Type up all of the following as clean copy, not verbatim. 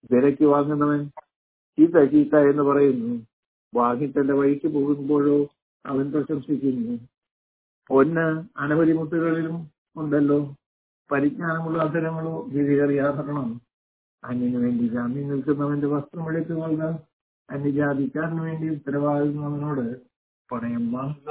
വിലയ്ക്ക് വാങ്ങുന്നവൻ ചീത്ത ചീത്ത എന്ന് പറയുന്നു. വാങ്ങി തന്റെ വഴിക്ക് പോകുമ്പോഴോ അവൻ പ്രശംസിക്കുന്നു. പൊന്ന് അനവധി മുത്തുകളിലും ഉണ്ടല്ലോ, പരിജ്ഞാനമുള്ള അധരങ്ങളോ വിധികറിയാതരണം. അന്യനു വേണ്ടി ജാമ്യം നിൽക്കുന്നവന്റെ വസ്ത്രം എടുത്തു കൊള്ളുക. അന്യജാതിക്കാരന് വേണ്ടി ഉത്തരവാദിക്കുന്നവനോട് പണയം വാങ്ങുക.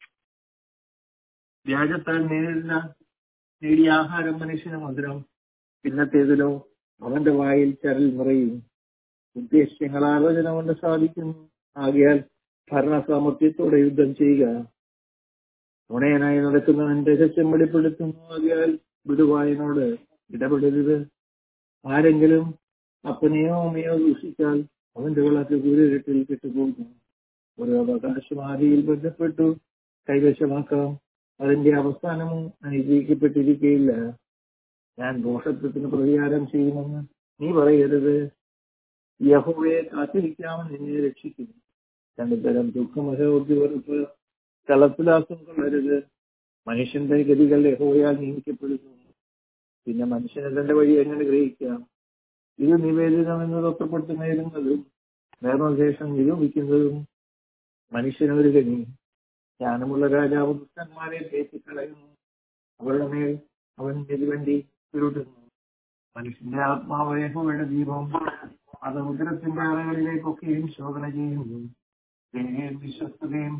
വ്യാജത്താൽ നേടിയ ആഹാരം മനുഷ്യന് മധുരം, പിന്നത്തേതിലോ അവന്റെ വായിൽ ചരൽ നിറയും. ഉദ്ദേശ്യങ്ങൾ ആലോചന കൊണ്ട് സാധിക്കുന്നു. ആകയാൽ ഭരണസാമർത്ഥ്യത്തോടെ യുദ്ധം ചെയ്യുക. നുണയനായി നടക്കുന്നവൻ രഹസ്യം വെളിപ്പെടുത്തുന്നു. ആകയാൽ ഗുരുവായനോട് ഇടപെടരുത്. ആരെങ്കിലും അപ്പനെയോ അമ്മയോ ദൂഷിച്ചാൽ അവന്റെ വിളക്ക് ഗുരുരട്ടിൽ കെട്ടുപോകും. ഒരു അവകാശം ആദിയിൽ ബന്ധപ്പെട്ടു കൈവശമാക്കാം, അതിന്റെ അവസാനവും അനുഗ്രഹിക്കപ്പെട്ടിരിക്കുകയില്ല. ഞാൻ ദോഷത്വത്തിന് പ്രതികാരം ചെയ്യുമെന്ന് നീ പറയരുത്. യഹോവയെ കാത്തിരിക്കാമെന്ന് നിന്നെ രക്ഷിക്കുന്നു. രണ്ടു തരം ദുഃഖമഹോദ്യവർക്ക് കളത്തിലാസം കൊള്ളരുത്. മനുഷ്യന്റെ ഗതികൾ യഹോവയാൽ നിയമിക്കപ്പെടുന്നു. പിന്നെ മനുഷ്യന് തന്റെ വഴി എങ്ങനെ ഗ്രഹിക്കാം? ഇത് നിവേദനം എന്ന് തൊട്ടപ്പെട്ട് നേരുന്നതും നേർന്നശേഷം നിരൂപിക്കുന്നതും മനുഷ്യനൊരു ഗതി. ജ്ഞാനമുള്ള രാജാവ് ദുഷ്ടന്മാരെ തേച്ചിക്കളയുന്നു. അവരുടെ മേൽ അവൻ തിരുവണ്ടി ചുരുട്ടുന്നു. മനുഷ്യന്റെ ആത്മാവ് യഹോവയുടെ ദീപം, അത് ഉദരത്തിന്റെ അറകളിലേക്കൊക്കെയും ശോധന ചെയ്യുന്നു. വിശ്വസ്തതയും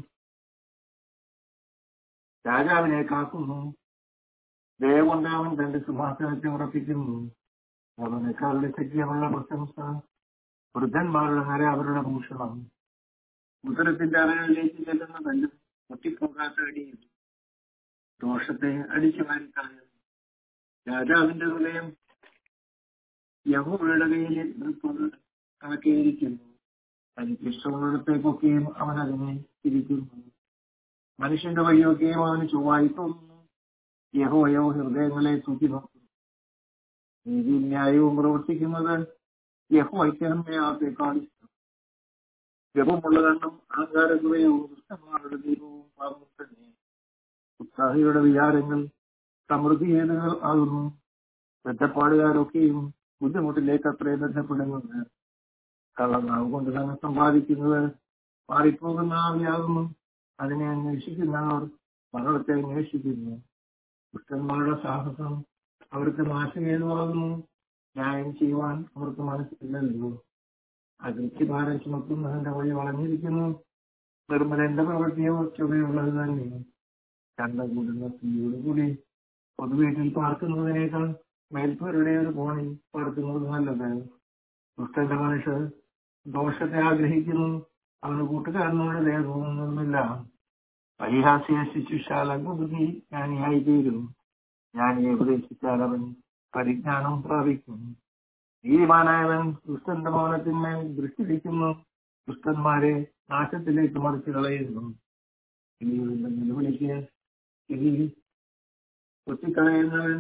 രാജാവിനെ കാക്കുന്നു. ദയകൊണ്ട് അവൻ തന്റെ സിംഹാസനത്തെ ഉറപ്പിക്കുന്നു. അവനേക്കാളുടെ സഖ്യമുള്ള പ്രശംസ, വൃദ്ധന്മാരുടെ നര അവരുടെ ഭൂഷണം. ഉദരത്തിന്റെ അറകളിലേക്ക് ചെല്ലുന്ന തല്ലും പൊട്ടിപ്പോകാത്ത അടിയും ദോഷത്തെ അടിച്ചു മാറിക്കളയുന്നു. രാജാവിന്റെ ഹൃദയം യഹോവയുടെ കയ്യിൽ കണക്കിയിരിക്കുന്നു. തനിക്ക് ഇഷ്ടമുള്ളിടത്തേക്കൊക്കെയും അവൻ അതിനെ തിരിക്കുന്നു. മനുഷ്യന്റെ വഴിയൊക്കെയും അവന് ചൊവ്വായി തോന്നുന്നു. യഹോവയോ ഹൃദയങ്ങളെ തൂക്കി നോക്കുന്നു. നീതിയും ന്യായവും പ്രവർത്തിക്കുന്നത് യഹോവയ്ക്ക് അമ്മയാത്തേക്കാൾ ഇഷ്ടം. ജപമുള്ള കണ്ണും ആകാരഹൃദയവും ദുഷ്ടന്മാരുടെ ദൈവവും പാപം തന്നെ. ഉത്സാഹിയുടെ വിചാരങ്ങൾ സമൃദ്ധിയേതുകൾ ആകുന്നു. ബന്ധപ്പാടുകാരൊക്കെയും ബുദ്ധിമുട്ടിലേക്ക് അത്രയും ബന്ധപ്പെടുന്നത്. കള്ളനാവ് കൊണ്ട് തന്നെ സമ്പാദിക്കുന്നത് മാറിപ്പോകുന്ന ആവിയാകുന്നു. അതിനെ അന്വേഷിക്കുന്നവർ മരണത്തെ അന്വേഷിക്കുന്നു. ദുഷ്ടന്മാരുടെ സാഹസം അവർക്ക് നാശകേതുവാകുന്നു. ന്യായം ചെയ്യുവാൻ അവർക്ക് മനസ്സില്ലല്ലോ. അകൃത്യഭാരം ചുമക്കുന്നതിന്റെ വഴി വളഞ്ഞിരിക്കുന്നു. നിർമ്മലന്റെ പ്രവൃത്തിയോ ചുവയുള്ളത് തന്നെ. ചണ്ട കൂടുന്ന സ്ത്രീയോടുകൂടി പൊതുവീട്ടിൽ പാർക്കുന്നതിനേക്കാൾ മേൽപ്പരുടെ ഒരു കോണിൽ പാർക്കുന്നത് നല്ലത്. ദുഷ്ടന്റെ മനുഷ്യർ ദോഷത്തെ ആഗ്രഹിക്കുന്നു. അവന് കൂട്ടുകാരനോട് ദയ തോന്നുന്നില്ല. പരിഹാസിയെ ശിശുശാല ബുദ്ധി ജ്ഞാനിയായി തീരും. ജ്ഞാനിയെ ഉപദേശിച്ചാൽ അവൻ പരിജ്ഞാനം പ്രാപിക്കും. നീതിമാനായവൻ ദുഷ്ടന്റെ മൗനത്തിന്മേൽ ദൃഷ്ടിരിക്കുന്നു. ദുഷ്ടന്മാരെ നാശത്തിലേക്ക് മറിച്ചു കളയുന്നു. നിലവിളിക്ക് ഇതിൽ കൊത്തിക്കളയുന്നവൻ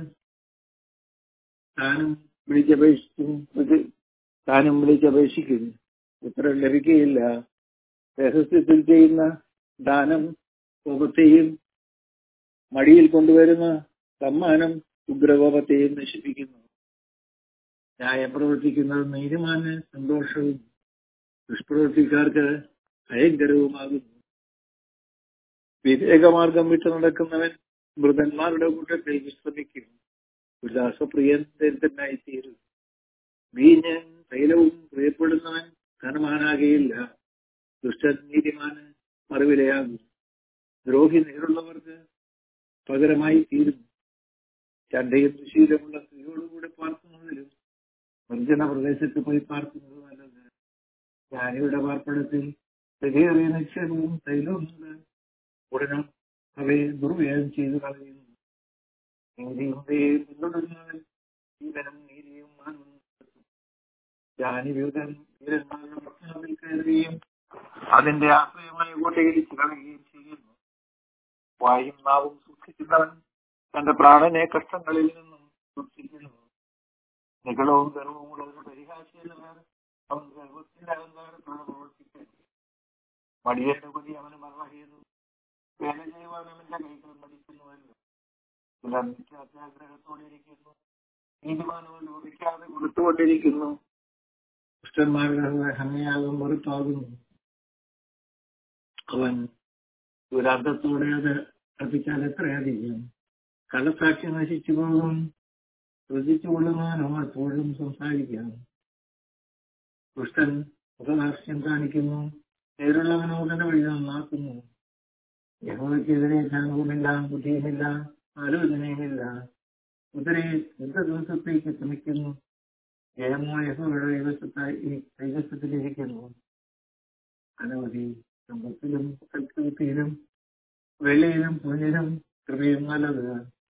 താനും വിളിച്ചപേക്ഷിക്കുന്നു. ഉത്തരം ലഭിക്കുകയില്ല. രഹസ്യത്തിൽ ചെയ്യുന്ന ദാനം കോപത്തെയും മടിയിൽ കൊണ്ടുവരുന്ന സമ്മാനം ഉഗ്രകോപത്തെയും നശിപ്പിക്കുന്നു. ന്യായം പ്രവർത്തിക്കുന്നത് നീതിമാന് സന്തോഷവും ദുഷ്പ്രവർത്തിക്കാർക്ക് ഭയങ്കരവുമാകുന്നു. വിവേകമാർഗം വിട്ടു നടക്കുന്നവൻ മൃതന്മാരുടെ കൂട്ടത്തിൽ വിശ്രമിക്കും. ഉല്ലാസപ്രിയൻ ദരിദ്രനായിത്തീരും. വീഞ്ഞൻ തൈലവും പ്രിയപ്പെടുന്നവൻ ധനവാനാകയില്ല. ദുഷ്ടൻ നീതിമാന് മറുവിലയാകും. ദ്രോഹി നേരുള്ളവർക്ക് പകരമായി തീരുന്നു. ചണ്ടയും ദുശീലമുള്ള സ്ത്രീയോടുകൂടെ പാർക്കുന്നതിലും നിർജ്ജന പ്രദേശത്ത് പോയി പാർക്കുന്നത് നല്ലത്. ജ്ഞാനിയുടെ പാർപ്പിടത്തിൽ വിലയേറിയ നിക്ഷേപവും തൈലവുമുണ്ട്. ഉടനെ അവയെ ദുർവ്യയം ചെയ്തു കളയുന്നു. നീതിയും പിന്തുടരുന്നവൻ ജീവനും നീതിയും വീരന്മാരുടെ പട്ടണത്തിൽ കയറുകയും അതിന്റെ ആശ്രയമായി കോട്ടയിടിച്ചു കളയുകയും ചെയ്യുന്നു. വായും നാവും സൂക്ഷിക്കുന്നവൻ തന്റെ പ്രാണനെ കഷ്ടങ്ങളിൽ നിന്നും സൂക്ഷിക്കുന്നു. നികളവും ഗർവവും ഉള്ളവരുടെ പരിഹാസിയല്ലവർ അവൻ ഗർവത്തിന്റെ അലങ്കാരത്തോടെ പ്രവർത്തിക്കുന്നു. മടിയന്റെ കൊതി അവന് മറന്നു. വേല ചെയ്യുവാൻ അവന്റെ കൈകൾ മടിക്കുന്നുവല്ലോ. ചിലർ അത്യാഗ്രഹത്തോടെ ഇരിക്കുന്നു. നീതിമാനവൻ ലോപിക്കാതെ കൊടുത്തുകൊണ്ടിരിക്കുന്നു. ദുഷ്ടന്മാരുടെ ഹനയാകും വെറുപ്പാകുന്നു. അവൻ ദുരാന്തത്തോടെ അത് അർപ്പിച്ചാൽ എത്രയധികം. കള്ളസാക്ഷി നശിച്ചു പോകും. ശ്രദ്ധിച്ചുകൊള്ളുന്നവനോ എപ്പോഴും സംസാരിക്കാം. ദുഷ്ടൻ മുഖദാർഷ്ട്യം കാണിക്കുന്നു. നേരുള്ളവനോ തന്റെ വഴി നന്നാക്കുന്നു. യഹോവയ്ക്കെതിരെ ജ്ഞാനവുമില്ല, ബുദ്ധിയുമില്ല, ആലോചനയുമില്ല. കുതിരെ യുദ്ധദിവസത്തേക്ക് ശ്രമിക്കുന്നു. ജയമോ യഹോവയുടെ കൈവശത്തിലിരിക്കുന്നു. അനവധി സമ്പത്തിലും സൽകൃതിയിലും വെള്ളിയിലും പൊന്നിലും കൃപയും നല്ലത്.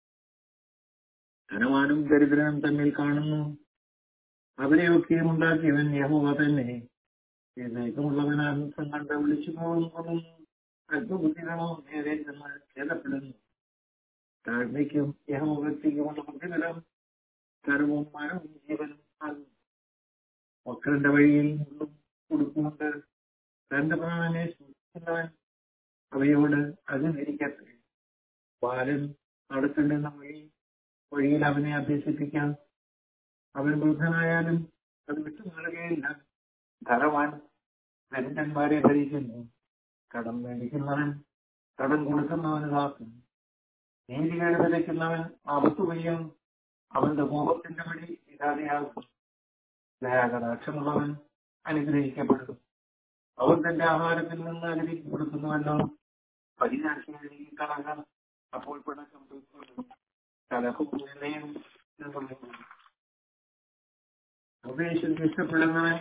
ധനവാനും ദരിദ്രനും തമ്മിൽ കാണുന്നു. അവരെയൊക്കെയും ഉണ്ടാക്കിയവൻ യഹോവ തന്നെ. വിവേകമുള്ളവൻ അനർത്ഥം കണ്ട് വിളിച്ചു പോകുന്നു. അല്പബുദ്ധികളോ നേരെ ചെന്ന് ഛേദപ്പെടുന്നു. താഴ്മയ്ക്കും യഹോവയ്ക്കുമുള്ള പ്രതിഫലം കരവും മരവും ജീവനും ആകും. മക്കളുടെ വഴിയിൽ മുള്ളും കൊടുക്കുന്നുണ്ട്. തന്റെ പ്രാണനെ സൂക്ഷിക്കുന്നവൻ അവയോട് അകന്നിരിക്കട്ടെ. ബാലൻ നടക്കേണ്ടുന്ന വഴിയിൽ അവനെ അഭ്യസിപ്പിക്കാം. അവൻ വൃദ്ധനായാലും അത് വിട്ടുമാറുകയില്ല. ധനവാൻ ദരിദ്രന്മാരെ ഭരിക്കുന്നു. കടം മേടിക്കുന്നവൻ കടം കൊടുക്കുന്നവന് കാക്കും. നീതികേട് വിതയ്ക്കുന്നവൻ ആപത്തു പെയ്യും. അവന്റെ കോപത്തിന്റെ വഴി ഇല്ലാതെയാകും. ദയാകടാക്ഷമുള്ളവൻ അനുഗ്രഹിക്കപ്പെടും. അവൻ തന്റെ ആഹാരത്തിൽ നിന്ന് അനുഗ്രഹിച്ചു കൊടുക്കുന്നുവല്ലോ. പരിനാശികളിൽ കടകം അപ്പോൾ പിണക്കം തീർക്കും. കലഹവും നിലയും ഉപേക്ഷിച്ച് ഇഷ്ടപ്പെടുന്നവൻ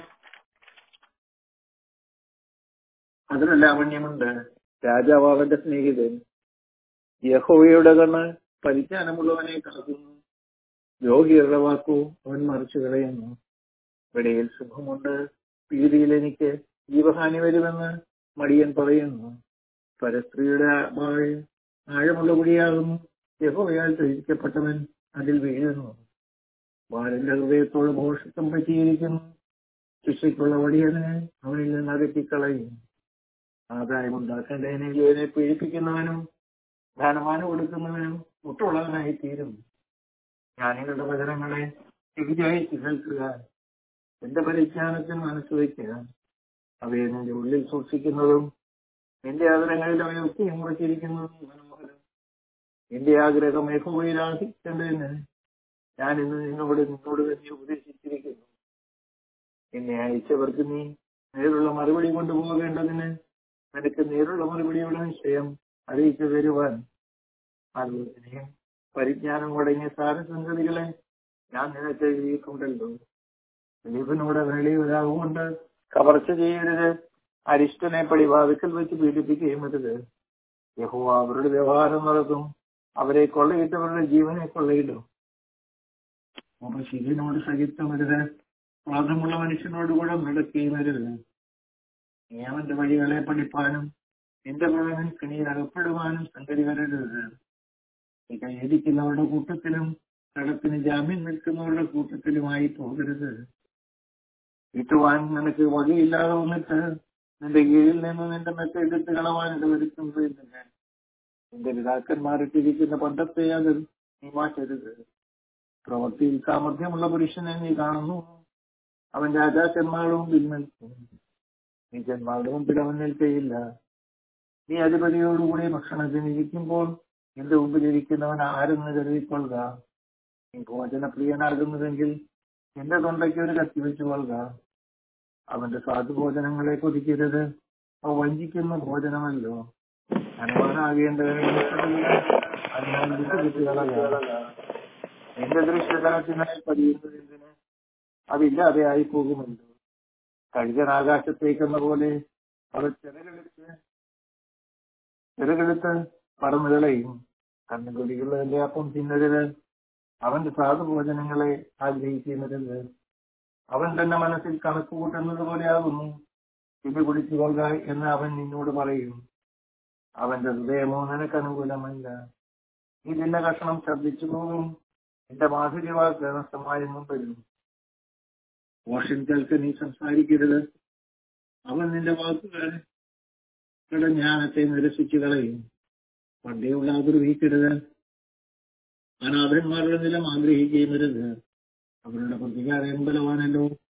അതിന് ലാവണ്യമുണ്ട്. രാജാവ് അവന്റെ സ്നേഹിതൻ. യഹോവയുടെ കണ്ണ് പരിജ്ഞാനമുള്ളവനെ കാക്കുന്നു. രോഗികളുടെ വാക്കു അവൻ മറിച്ചു കളയുന്നു. ഇവിടയിൽ സുഖമുണ്ട്. പീഡിയിൽ എനിക്ക് ജീവഹാനി വരുമെന്ന് മടിയൻ പറയുന്നു. പരസ്ത്രീയുടെ ആഴമുള്ള കുടിയാകുന്നു. യഹോവയാൽ ത്യജിക്കപ്പെട്ടവൻ അതിൽ വീഴുന്നു. ബാലന്റെ ഹൃദയത്തോട് ഭോഷത്വം പറ്റിയിരിക്കുന്നു. ശിക്ഷയ്ക്കുള്ള വടിയതിനെ അവനിൽ നിന്ന് അകറ്റിക്കളയും. ആദായമുണ്ടാക്കേണ്ടതിനെ ജോലിയെ പീഡിപ്പിക്കുന്നവനും ധനമാനം കൊടുക്കുന്നവനും മുട്ടുള്ളവനായി തീരും. ജ്ഞാനികളുടെ വചനങ്ങളെ വിചാരിച്ച് കേൾക്കുക. എന്റെ പരിജ്ഞാനത്തിന് മനസ്സ് വയ്ക്കുക. അവയെ നിന്റെ ഉള്ളിൽ സൂക്ഷിക്കുന്നതും നിന്റെ ആഗ്രഹങ്ങളിൽ അവയൊക്കെയും മുറിച്ചിരിക്കുന്നതും മനോഹരം. നിന്റെ ആഗ്രഹം യഹോവയിൽ ആശിക്കേണ്ടതിന് ഞാൻ ഇന്ന് നിന്നോട് തന്നെ ഉപദേശിച്ചിരിക്കുന്നു. എന്നെ അയച്ചവർക്ക് നീ നേരുള്ള മറുപടി കൊണ്ടുപോകേണ്ടതിന് നിനക്ക് നേരുള്ള മറുപടിയുടെ നിശ്ചയം അറിയിച്ചു തരുവാൻ ആലോചനയും പരിജ്ഞാനം അടങ്ങിയ സാരസംഗതികളെ ഞാൻ നിനക്ക് എഴുതിയിട്ടുണ്ടല്ലോ. ദിലീപിനോട് വെളിയൊരാവുകൊണ്ട് കവർച്ച ചെയ്യരുത്. അരിഷ്ടനെ പടിവാതിക്കൽ വെച്ച് പീഡിപ്പിക്കുകയും അരുത്. യഹോവ അവരുടെ വ്യവഹാരം നടത്തും. അവരെ കൊള്ളയിട്ടവരുടെ ജീവനെ കൊള്ളയിടും. ശിഖിനോട് സഹിത്തമരുത്. വാദമുള്ള മനുഷ്യനോട് കൂടെ നടക്കുകയും അരുത്. നീ അവന്റെ വഴികളെ പഠിപ്പാനും നിന്റെ പ്രവചന കെണിയിൽ അകപ്പെടുവാനും സംഗതി വരരുത്. നീ കൈയടിക്കുന്നവരുടെ കൂട്ടത്തിലും കടത്തിന് ജാമ്യം നിൽക്കുന്നവരുടെ കൂട്ടത്തിലുമായി പോകരുത്. വീട്ടുവാൻ നിനക്ക് വകയില്ലാതെ വന്നിട്ട് നിന്റെ കീഴിൽ നിന്ന് നിന്റെ മെത്ത എടുത്ത് കളവാൻ ഇടവരുത്തുന്നത് തന്നെ. നിന്റെ പിതാക്കന്മാരിട്ടിരിക്കുന്ന പണ്ടത്തെ അത് നീ മാറ്റരുത്. പ്രവൃത്തിയിൽ സാമർഥ്യമുള്ള പുരുഷനെ നീ കാണുന്നു. അവൻ രാജാക്കന്മാരുടെ മുമ്പിൽ നിൽക്കും. നീചന്മാരുടെ മുമ്പിൽ അവൻ നിൽക്കയില്ല. നീ അധിപതിയോടുകൂടി ഭക്ഷണത്തിന് ഇരിക്കുമ്പോൾ നിന്റെ മുമ്പിലിരിക്കുന്നവൻ ആരെന്ന് കരുതിക്കൊള്ളുക. നീ ഭോജനപ്രിയനാകുന്നതെങ്കിൽ നിന്റെ തൊണ്ടയ്ക്ക് ഒരു കത്തി വെച്ചു കൊള്ളുക. അവന്റെ സാധുഭോജനങ്ങളെ കൊതിക്കരുത്. അവ വഞ്ചിക്കുന്ന ഭോജനമല്ലോ. ധനവാനാകേണ്ടവനെ അതിനാൽ വിട്ടുകളയുക. നിന്റെ ദൃശ്യതലത്തിനായി പതിയുന്നതിന് അതില്ലാതെയായി പോകുമല്ലോ. കഴുകൻ ആകാശത്തേക്കെന്ന പോലെ അവർ ചിറകെടുത്ത് പറന്നുകളയും. കണ്ണുകൊടികളുടെ അപ്പം തിന്നരുത്. അവന്റെ സാധുഭോജനങ്ങളെ ആഗ്രഹിക്കുന്നരുത്. അവൻ തന്നെ മനസ്സിൽ കണക്ക് കൂട്ടുന്നത് പോലെയാകുന്നു. ഇത് കുടിച്ചുകൊള്ളുക എന്ന് അവൻ നിന്നോട് പറയും. അവന്റെ ഹൃദയമോ നിനക്ക് അനുകൂലമല്ല. നീ നിന്റെ കഷണം ഛർദ്ദിച്ചു പോകും. നിന്റെ മാധുര്യവാക്ക് നഷ്ടമായെന്നും വരും. മോഷണങ്ങൾക്ക് നീ സംസാരിക്കരുത്. അവൻ നിന്റെ വാക്കുകളുടെ ജ്ഞാനത്തെ നിരസിച്ചു കളയും. പണ്ടേയുള്ള ആഗ്രഹിക്കരുത്. അനാഥന്മാരുടെ നിലം ആഗ്രഹിക്കുകയും വരുത്. അവരുടെ പ്രതികാരം ബലവാനല്ലോ.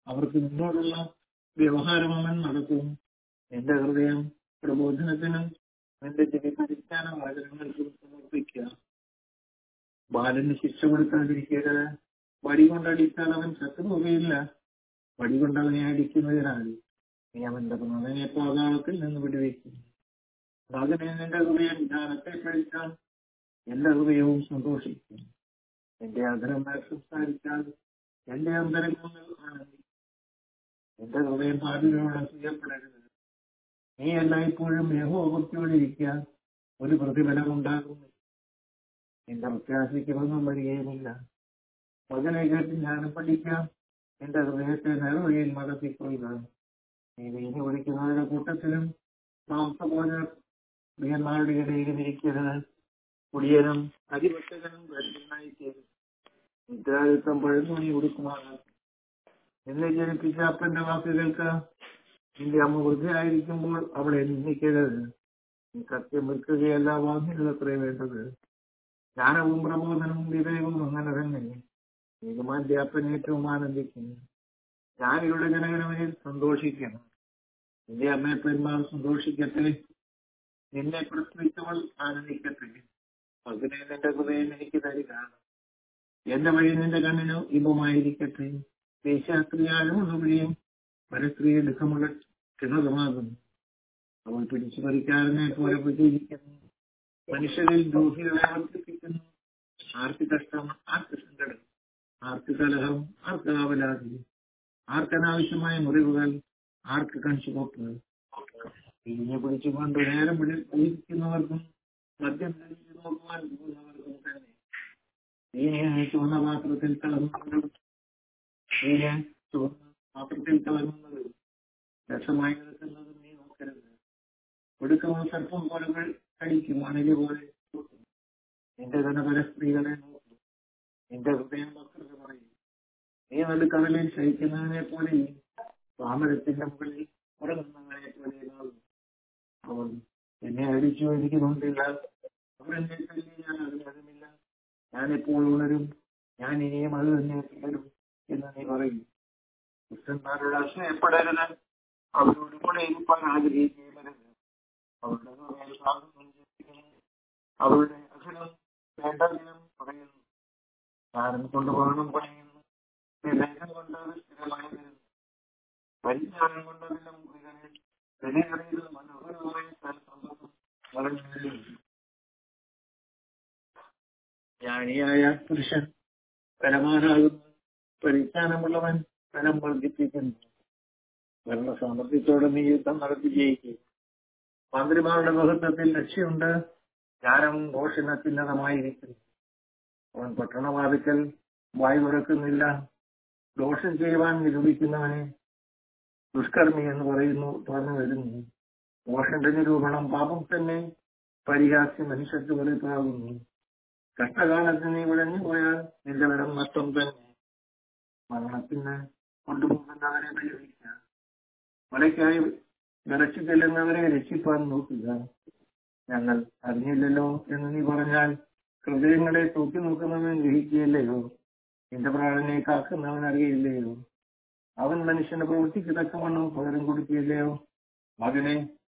അവർക്ക് നിന്നോടുള്ള വ്യവഹാരം അവൻ നടത്തും. നിന്റെ ഹൃദയം പ്രബോധനത്തിനും നിന്റെ ചെവി പരിജ്ഞാന വാചകങ്ങൾക്കും സമർപ്പിക്കുക. ബാലന് ശിക്ഷ കൊടുക്കാതിരിക്കരുത്. വടി കൊണ്ടടിച്ചാൽ അവൻ ചത്തുപോകുകയില്ല. വടി കൊണ്ട് അവനെ അടിക്കുന്നതിനാൽ നീ അവന്റെ പ്രാണനെ പാതാളത്തിൽ നിന്ന് വിടുവിക്കും. മകനെ, നിന്റെ ഹൃദയം ജ്ഞാനത്തെ കഴിച്ചാൽ എന്റെ ഹൃദയവും സന്തോഷിക്കും. എന്റെ അധരങ്ങൾ സംസാരിച്ചാൽ എന്റെ അന്തരംഗങ്ങൾ ആനന്ദിക്കും. എന്റെ ഹൃദയം ഭാവിയോട് അസൂയപ്പെടരുത്. നീ എല്ലായ്പ്പോഴും യഹോവഭക്തിയോടിരിക്കുക, ഒരു പ്രതിഫലം ഉണ്ടാകുന്നു. നിന്റെ പ്രത്യാശിക്കുന്നൊന്നും വരികയുമില്ല. മകനെ കേട്ട് ജ്ഞാനം പഠിക്കാം. നിന്റെ ഹൃദയത്തെ നേർവഴിയിൽ നടത്തിക്കൊള്ളുക. നീ വീഞ്ഞു കുടിക്കുന്നവരുടെ കൂട്ടത്തിലും മാംസഭോജ പ്രിയന്മാരുടെ ഇടയിലും ഇരിക്കരുത്. കുടിയനും അരിവട്ടകനും ദരിദ്രനായി ചേരും. നിദ്രായുക്തം പഴന്തുണി ഉടുക്കുമാറാം. നിന്നെ ജനിപ്പിച്ച അപ്പന്റെ വാക്കുകൾക്ക് നിന്റെ അമ്മ വൃദ്ധയായിരിക്കുമ്പോൾ അവളെ നിന്ദിക്കരുത്. നീ സത്യം വിൽക്കുകയല്ല, വാങ്ങിയതത്രേ വേണ്ടത്. ജ്ഞാനവും പ്രബോധനവും വിവേകവും അങ്ങനെ തന്നെ. നീതിമാന്റെ അപ്പൻ ഏറ്റവും ആനന്ദിക്കുന്നു. ജ്ഞാനിയുടെ ജനകനവനിൽ സന്തോഷിക്കണം. നിന്റെ അമ്മയപ്പന്മാർ സന്തോഷിക്കട്ടെ. നിന്നെ പ്രസവിച്ചവൾ ആനന്ദിക്കട്ടെ. മകനെ, നിന്റെ ഹൃദയം എനിക്ക് തരിക. എന്റെ വഴി നിന്റെ കണ്ണിന് ഇമ്പമായിരിക്കട്ടെ. ദേശാസ്ത്രീയാലും ഒന്നുകൂടിയും പരസ്ത്രീ ദുഃഖമുള്ള ക്ഷണതമാകുന്നു. അവൾ പിടിച്ചു പറിക്കാരനെ പോലെ വിജയിക്കുന്നു. മനുഷ്യരിൽ ദ്രോഹികളെ വർദ്ധിപ്പിക്കുന്നു. ആർക്ക് കഷ്ടം, ആർക്ക് സങ്കടം, ആർക്ക് കലഹം, ആർക്ക് ആവലാതി, ആർക്കനാവശ്യമായ മുറിവുകൾ, ആർക്ക് കൺചുവപ്പ്. പിരിഞ്ഞു പിടിച്ചുകൊണ്ട് നേരം പിടിക്കുന്നവർക്കും മദ്യം കഴിച്ചു നോക്കുവാൻ പോകുന്നവർക്കും തന്നെ നീനെ ചുവന്ന പാത്രത്തിൽ കലങ്ങുന്നത് രസമായി നിൽക്കുന്നതും നീ നോക്കരുത്. ഒടുക്കവും സർപ്പം പോലെ കടിക്കും, മണല് പോലെ നിന്റെ തന്നെ പല സ്ത്രീകളെ നോക്കും. നിന്റെ ഹൃദയം വക്രത പറയും. നീ നടുക്കടലിൽ ശയിക്കുന്നതിനെ പോലെ താമരത്തിന്റെ മുകളിൽ ഉറങ്ങുന്നവനെ പോലെ അവൻ എന്നെ അടിച്ചു, എനിക്ക് നോക്കില്ല. അവരെന്നെ തല്ലി, ഞാൻ അറിയാതുമില്ല. ഞാനെപ്പോൾ ഉണരും, ഞാൻ ഇനിയും അത് തന്നെ തുടരും എന്ന് നീ പറയും. പുരുഷന്മാരോട് അസൂയപ്പെടരുത്. അവരോട് കൂടെ ഇരിപ്പാൻ ആഗ്രഹിക്കരുത്. അവരുടെ അവരുടെ അഖിലം വേണ്ടതിനും പറയുന്നു. ജ്ഞാനം കൊണ്ട് വാണം പണിയുന്നു. വിവേകം കൊണ്ട് അത് സ്ഥിരമായി വരുന്നു. പരിജ്ഞാനം കൊണ്ട് അതിന്റെ മുറികളിൽ വിലയേറിയതും മനോഹരമായ സമ്പത്തും വളർന്നു. ജ്ഞാനിയായ പുരുഷൻ പരമാനാകുന്നു. പരിജ്ഞാനമുള്ളവൻ ധനം വർദ്ധിപ്പിക്കുന്നു. ഭരണ സാമർഥ്യത്തോടെ നീ യുദ്ധം നടത്തി ജയിക്കും. മന്ത്രിമാരുടെ മഹത്വത്തിൽ ലക്ഷ്യമുണ്ട്. ജ്ഞാനം ദോഷണത്തിന്നതമായിരിക്കുന്നു. അവൻ പട്ടണവാതിക്കൽ വായു തുറക്കുന്നില്ല. ദോഷം ചെയ്യുവാൻ നിരൂപിക്കുന്നവനെ ദുഷ്കർമ്മി എന്ന് പറയുന്നു തുറന്നു വരുന്നു. ദോഷന്റെ നിരൂപണം പാപം തന്നെ. പരിഹാസ്യം മനുഷ്യർക്ക് വെറുപ്പാകുന്നു. കഷ്ടകാലത്ത് നീ വിളഞ്ഞു പോയാൽ നിന്റെ വരം നഷ്ടം തന്നെ. മരണത്തിന് കൊണ്ടുപോകുന്നവരെ പരിഹരിക്കുക. മലയ്ക്കായി വിറച്ചു ചെല്ലുന്നവരെ രക്ഷിപ്പാൻ നോക്കുക. ഞങ്ങൾ അറിഞ്ഞില്ലല്ലോ എന്ന് നീ പറഞ്ഞാൽ ഹൃദയങ്ങളെ തൂക്കി നോക്കുന്നവൻ ഗ്രഹിക്കുകയില്ലയോ? നിന്റെ പ്രാണനെ കാക്കുന്നവൻ അറിയില്ലയോ? അവൻ മനുഷ്യന്റെ പ്രവൃത്തിക്ക് തക്കവണ്ണം പകരം കൊടുക്കുകയില്ലയോ? മകനെ,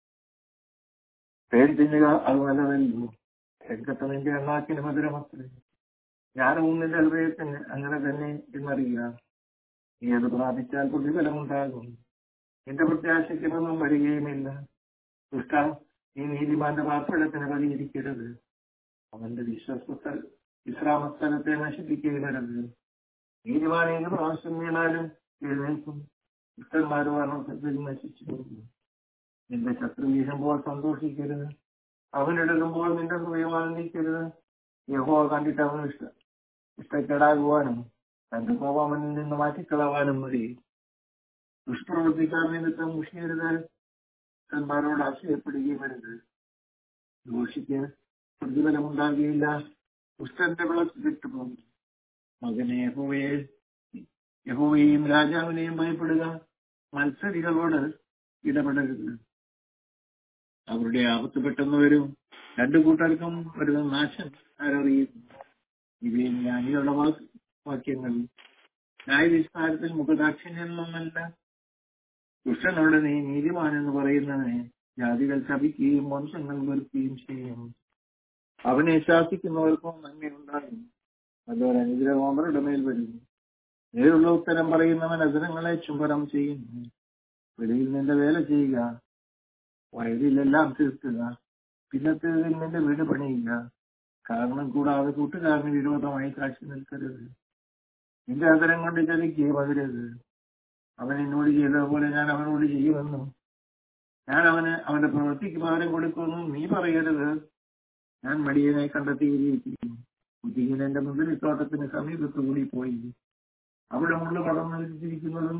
പേര് തിന്നുക, അത് നല്ലതല്ലോ. രംഗത്തവന്റെ അണ്ണാക്കിന് മധുരമത്രേ. ജ്ഞാനവും നിന്റെ ഹൃദയത്തിന് അങ്ങനെ തന്നെ എന്നറിയുക. നീ അത് പ്രാപിച്ചാൽ പ്രതിഫലമുണ്ടാകും. നിന്റെ പ്രത്യാശയ്ക്കൊന്നും വരികയുമില്ല. ദുഷ്ട, നീ നീതിമാന്റെ പാർപ്പിടത്തിന് പരിഹരിക്കരുത്. അവന്റെ വിശ്രാമസ്ഥലത്തെ നശിപ്പിക്കുകയരുത്. നീതിമാൻ ഏത് പ്രാവശ്യം വീണാലും എഴുന്നേൽക്കും. ദുഷ്ടന്മാരോ അനർത്ഥത്തിൽ നശിച്ചു പോകുന്നു. നിന്റെ ശത്രു വീഴുമ്പോൾ സന്തോഷിക്കരുത്. അവനെടുക്കുമ്പോൾ നിന്റെ ഹൃദയം ആനന്ദിക്കരുത്. യഹോവ കണ്ടിട്ട് അവന് ഇഷ്ടക്കേടാകുവാനും തന്റെ കോപം അവനിൽ നിന്ന് മാറ്റിക്കളവാനും മതി. ദുഷ്പ്രവർത്തിക്കാർ നിമിത്തം മുഷിയരുത്. ദുഷ്ടന്മാരോട് അസൂയപ്പെടുകയും വരുത്. ദോഷിക്ക് പ്രതിഫലമുണ്ടാകുകയില്ല. ദുഷ്ടന്റെ വിളക്ക് കെട്ടുപോകും. മകനെ, യഹോവയെയും രാജാവിനെയും ഭയപ്പെടുക. മത്സരികളോട് ഇടപെടരുത്. അവരുടെ ആപത്ത് പെട്ടെന്ന് വരും. രണ്ടു കൂട്ടർക്കും വരുന്ന നാശം ആരറിയുന്നു. ഇവയും ജ്ഞാനികളുടെ വാക്യങ്ങൾ. ന്യായവിസ്താരത്തിൽ മുഖദാക്ഷിണ്യമൊന്നല്ല. ദുഷ്ടനോട് നീ നീതിമാനെന്ന് പറയുന്നവനെ ജാതികൾ ശപിക്കുകയും വംശങ്ങൾ വെറുക്കുകയും ചെയ്യും. അവനെ ശാസിക്കുന്നവർക്കും നന്മയുണ്ടാകും, നല്ലൊരു അനുഗ്രഹം അവരുടെ മേൽ വരുന്നു. നേരുള്ള ഉത്തരം പറയുന്നവൻ അധരങ്ങളെ ചുംബനം ചെയ്യുന്നു. വെളിയിൽ നിന്റെ വേല ചെയ്യുക, വയലിലെല്ലാം തീർക്കുക, പിന്നത്തേതിൽ നിന്റെ വീട് പണിയുക. കാരണം കൂടാതെ കൂട്ടുകാരന് വിരോധമായി സാക്ഷി നിൽക്കരുത്. നിന്റെ അധരം കൊണ്ട് ചതിക്ക് പകരരുത്. അവൻ എന്നോട് ചെയ്തതുപോലെ ഞാൻ അവനോട് ചെയ്യുമെന്നും ഞാൻ അവന്റെ പ്രവൃത്തിക്ക് പകരം കൊടുക്കുമെന്നും നീ പറയരുത്. ഞാൻ മടിയനെ കണ്ടെത്തിയിരിക്കും. ബുദ്ധിഹീനൻ എന്റെ മുന്തിരിത്തോട്ടത്തിന് സമീപത്ത് കൂടി പോയി. അവിടെ മുള്ള പടർന്നിരിക്കുന്നതും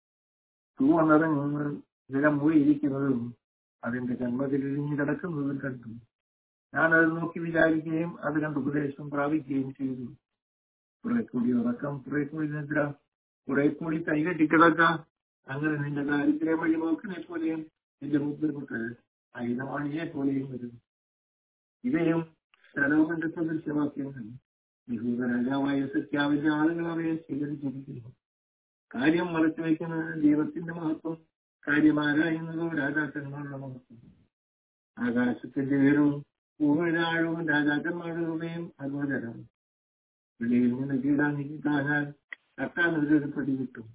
തൂവന്നിറങ്ങുന്നതും നിലം മൂടിയിരിക്കുന്നതും അതിന്റെ ജന്മത്തിൽ ഇരിഞ്ഞു കിടക്കുന്നതും കണ്ടു. ഞാനത് നോക്കി വിചാരിക്കുകയും അത് കണ്ട് ഉപദേശം പ്രാപിക്കുകയും ചെയ്തു. കുറെ കൂടി ഉറക്കം, കുറെ കൂടി നിദ്ര, കുറെ കൂടി കൈകെട്ടിക്കിടക്ക. അങ്ങനെ നിന്റെ ദാരിദ്ര്യ വഴിപോക്കിനെ പോലെയും നിന്റെ ബുദ്ധിമുട്ട് അയിനവാണിയെ പോലെയും വരും. ഇവയും ശലോമോന്റെ സദൃശവാക്യങ്ങൾ. യഹൂദ രാജാവായ സെഖ്യാവിന്റെ ആളുകൾ അവയെ സ്വീകരിച്ചിരിക്കുന്നു. കാര്യം മറച്ചു വയ്ക്കുന്നതിന് ദൈവത്തിന്റെ മഹത്വം, കാര്യമാരായുന്നതോ രാജാക്കന്മാരുടെ മഹത്വം. ആകാശത്തിന്റെ ഉയരവും ഭൂമിയുടെ ആഴവും രാജാക്കന്മാരുടെ ഹൃദയം അഗോചരം. വെളിയിൽ നിന്ന് കീടാനിക്ക് കാണാൻ കട്ടാനൊരു പടി കിട്ടും.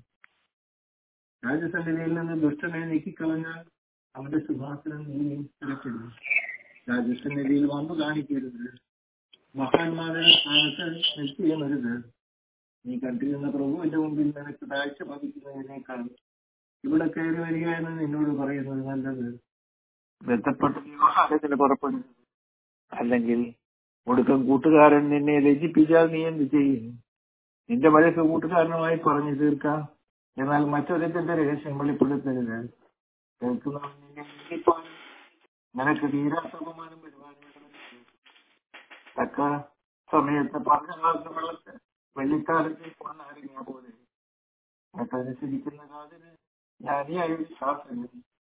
രാജസന്നിധിയിൽ നിന്ന് ദുഷ്ടനെ നീക്കിക്കളഞ്ഞാൽ അവന്റെ സിംഹാസനം നീയും സ്ഥിരപ്പെടും. രാജസന്നിധിയിൽ വമ്പ് കാണിക്കരുത്, മഹാന്മാരുടെ സ്ഥാനത്ത് നിൽക്കുകയരുത്. നീ കണ്ടിരുന്ന പ്രഭുവിന്റെ മുമ്പിൽ നിനക്ക് താഴ്ച പതിക്കുന്നതിനേക്കാൾ ഇവിടെ കയറി വരിക എന്ന് നിന്നോട് പറയുന്നത് നല്ലത്. ബന്ധപ്പെട്ട വിവാഹത്തിന് പുറപ്പെടുന്നത്, അല്ലെങ്കിൽ ഒടുക്കം കൂട്ടുകാരൻ നിന്നെ രചിപ്പിച്ചാൽ നീ എന്ത് ചെയ്യും? നിന്റെ വഴക്ക് കൂട്ടുകാരനുമായി പറഞ്ഞു തീർക്കാം, എന്നാൽ മറ്റൊരുത്തിന്റെ രഹസ്യം വെളിപ്പെടുത്തരുത്. കേൾക്കുന്നവൻ നിന്നെ നിന്ദിപ്പാൻ നിനക്ക് തീരാത്ത അപമാനം വരുവാനും തക്ക സമയത്ത് പറഞ്ഞ വെള്ളത്തിൽ വെള്ളിക്കാലത്തിൽ കൊണ്ടാരിഞ്ഞ പോലെ അതനുസരിക്കുന്ന കാതിന് ജ്ഞാനിയായ ശാസ്ത്രജ്ഞൻ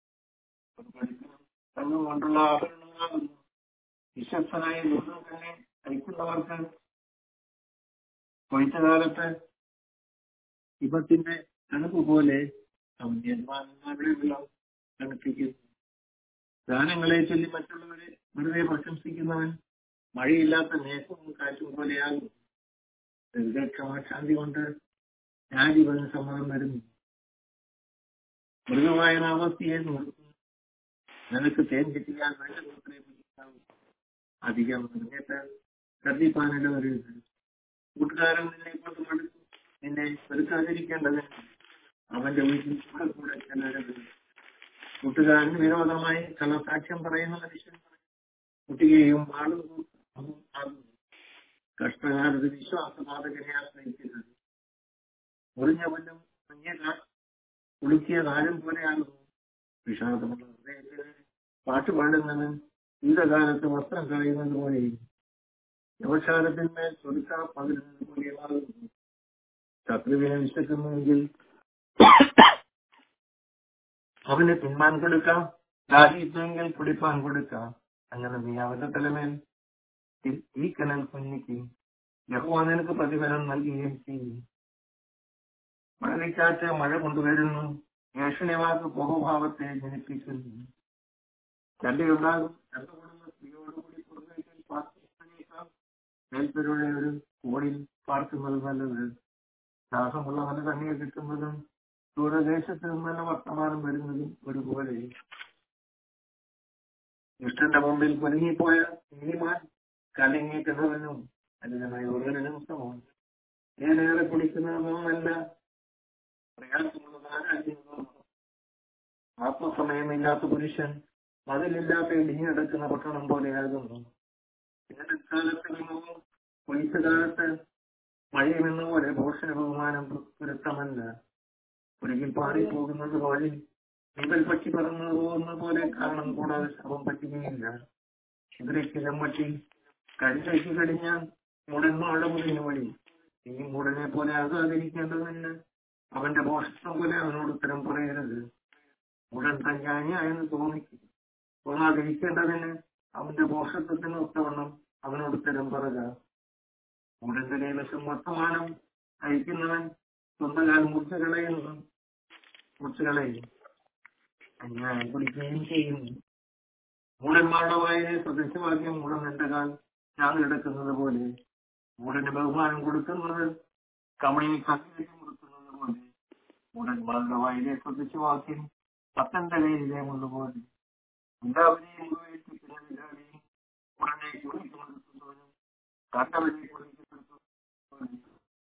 തന്നും കൊണ്ടുള്ള ആഭരണങ്ങളാകുന്നു. വിശ്വസ്തനായ ദൂരം തന്നെ കഴിക്കുന്നവർക്ക് കൊയ്ത്തുകാലത്ത് ഹിമത്തിന്റെ തണുപ്പ് പോലെ അവൻ യജമാനന്മാരുടെ വെള്ളം തണുപ്പിക്കുന്നു. ഗാനങ്ങളെ ചൊല്ലി മറ്റുള്ളവരെ വെറുതെ പ്രശംസിക്കുന്നവൻ മഴയില്ലാത്ത മേഘവും കാറ്റും പോലെയാകും. ദീർഘക്ഷമാശാന്തി കൊണ്ട് ന്യായാധിപന് സമ്മതം വരുന്നു. മൃദുവായ നാമസ്തിയെ നിർത്തുന്നു. നിനക്ക് തേൻ കിട്ടിയാൽ വെള്ളം പ്രേമിക്കാവും. അധികം നിന്നിട്ട് കർദ്ദിപ്പാനിട വരരുത്. കൂട്ടുകാരൻ നിന്നെ കൊണ്ട് മടുത്തു നിന്നെ വെറുക്കാതിരിക്കേണ്ടത് അവന്റെ വീട്ടിൽ കൂടെ ചെല്ലരുത്. കൂട്ടുകാരന് വിരോധമായി കള്ളസാക്ഷ്യം പറയുന്ന മനുഷ്യൻ കുട്ടിയെയും ആളും ആകുന്നു. കഷ്ടകാലത്ത് വിശ്വാസപാതകനെ ആശ്രയിക്കുന്നത് മുറിഞ്ഞ കൊല്ലും കുളുക്കിയ കാലം പോലെയാകുന്നു. വിഷാദമുള്ള ഹൃദയത്തിന് പാട്ടുപാടുന്നവൻ ശീതകാലത്ത് വസ്ത്രം കളയുന്നത് പോലെയും വ്യവസാരത്തിന്മേൽ ചൊടുക്ക പകരുന്നത് പോലെയുമാകുന്നു. ശത്രുവിനെ വിശ്വസിക്കുന്നുവെങ്കിൽ അവന് തിന്മാൻ കൊടുക്കാം, ദാഹിക്കുമെങ്കിൽ കുടിപ്പാൻ കൊടുക്കാം. അങ്ങനെ നീ അവന്റെ തലമേൽ ഈ കനൽ കുഞ്ഞിക്കും യഹോവ നിനക്ക് പ്രതിഫലം നൽകുകയും ചെയ്യും. മഴവിക്കാറ്റ് മഴ കൊണ്ടുവരുന്നു, ഏഷണിവാക്ക് ബഹുഭാവത്തെ ജനിപ്പിക്കുന്നു. ചണ്ടയുണ്ടാകും, ചണ്ടകൊടുന്ന സ്ത്രീയോടുകൂടി പുറത്തേക്ക് പാർക്കുന്നതിനേക്കാൾ മേൽപ്പരുടെ ഒരു കോടിൽ പാർക്കുന്നത് നല്ലത്. ദാഹമുള്ളവന് തണ്ണീർ കിട്ടുന്നതും ദൂരദേശത്ത് നിന്നുള്ള വർത്തമാനം വരുന്നതും ഒരുപോലെ. ദുഷ്ടന്റെ മുമ്പിൽ കുലുങ്ങിപ്പോയ നീതിമാൻ കലങ്ങി കിണറിനും അതിനായി ഉറവിനും സമം. ഏറെ കുടിക്കുന്നതൊന്നല്ല, പ്രയാസമുള്ളതാരാജ്യങ്ങളും. ആത്മസമയമില്ലാത്ത പുരുഷൻ മതിലില്ലാത്ത ഇടിഞ്ഞു കിടക്കുന്ന പട്ടണം പോലെയാകുന്നു. വേനൽക്കാലത്ത് വിമവും കൊയ്ത്തുകാലത്ത് മഴയുമെന്ന പോലെ പോഷണ ബഹുമാനം പുരത്തമല്ല. ഒരിക്കൽ പാറിപ്പോകുന്നത് പോലെ നിബൽ പക്ഷി പറന്നു പോകുന്ന പോലെ കാരണം കൂടാതെ ശവം പറ്റുകയില്ല. ചിതറിക്കിലം പറ്റി കടിച്ചേക്ക് കടിഞ്ഞാൽ മുടന്മാരുടെ മുറിന് വഴി. ഈ മുടനെ പോലെ ആകാതിരിക്കേണ്ടതിന് അവന്റെ പോഷണം പോലെ അവനോട് ഉത്തരം പറയരുത്. ഉടൻ തഞ്ചാനിയായെന്ന് തോന്നാതിരിക്കേണ്ടതിന് അവന്റെ പോഷത്വത്തിന് ഒത്തവണ്ണം അവനോട് ഉത്തരം പറയുക. ഉടന്റെ കൈവശം വർത്തമാനം അയക്കുന്നവൻ സ്വന്തം കാലം മുറിച്ച് കളയുന്നു ഞാൻ കുടിക്കുകയും ചെയ്യുന്നു. മൂടന്മാരുടെ വായനെ സദൃശവാക്യം മൂടൻ എന്റെ കാൽ ഞാൻ കിടക്കുന്നത് പോലെ, മൂടന് ബഹുമാനം കൊടുക്കുന്നത് കമണിയിൽ കത്തിവെച്ച് മുറുക്കുന്നത് പോലെ, മൂടന്മാരുടെ വായനെ സദൃശവാക്യം പത്തന്റെ കയ്യിലെ കൊണ്ടുപോലെ, എല്ലാവരെയും മുറിവേൽപ്പിക്കുന്ന വിരാളിയും ഉടനെ കുളിക്കുന്നവനും കണ്ടവനെ കുളിക്കുന്നതും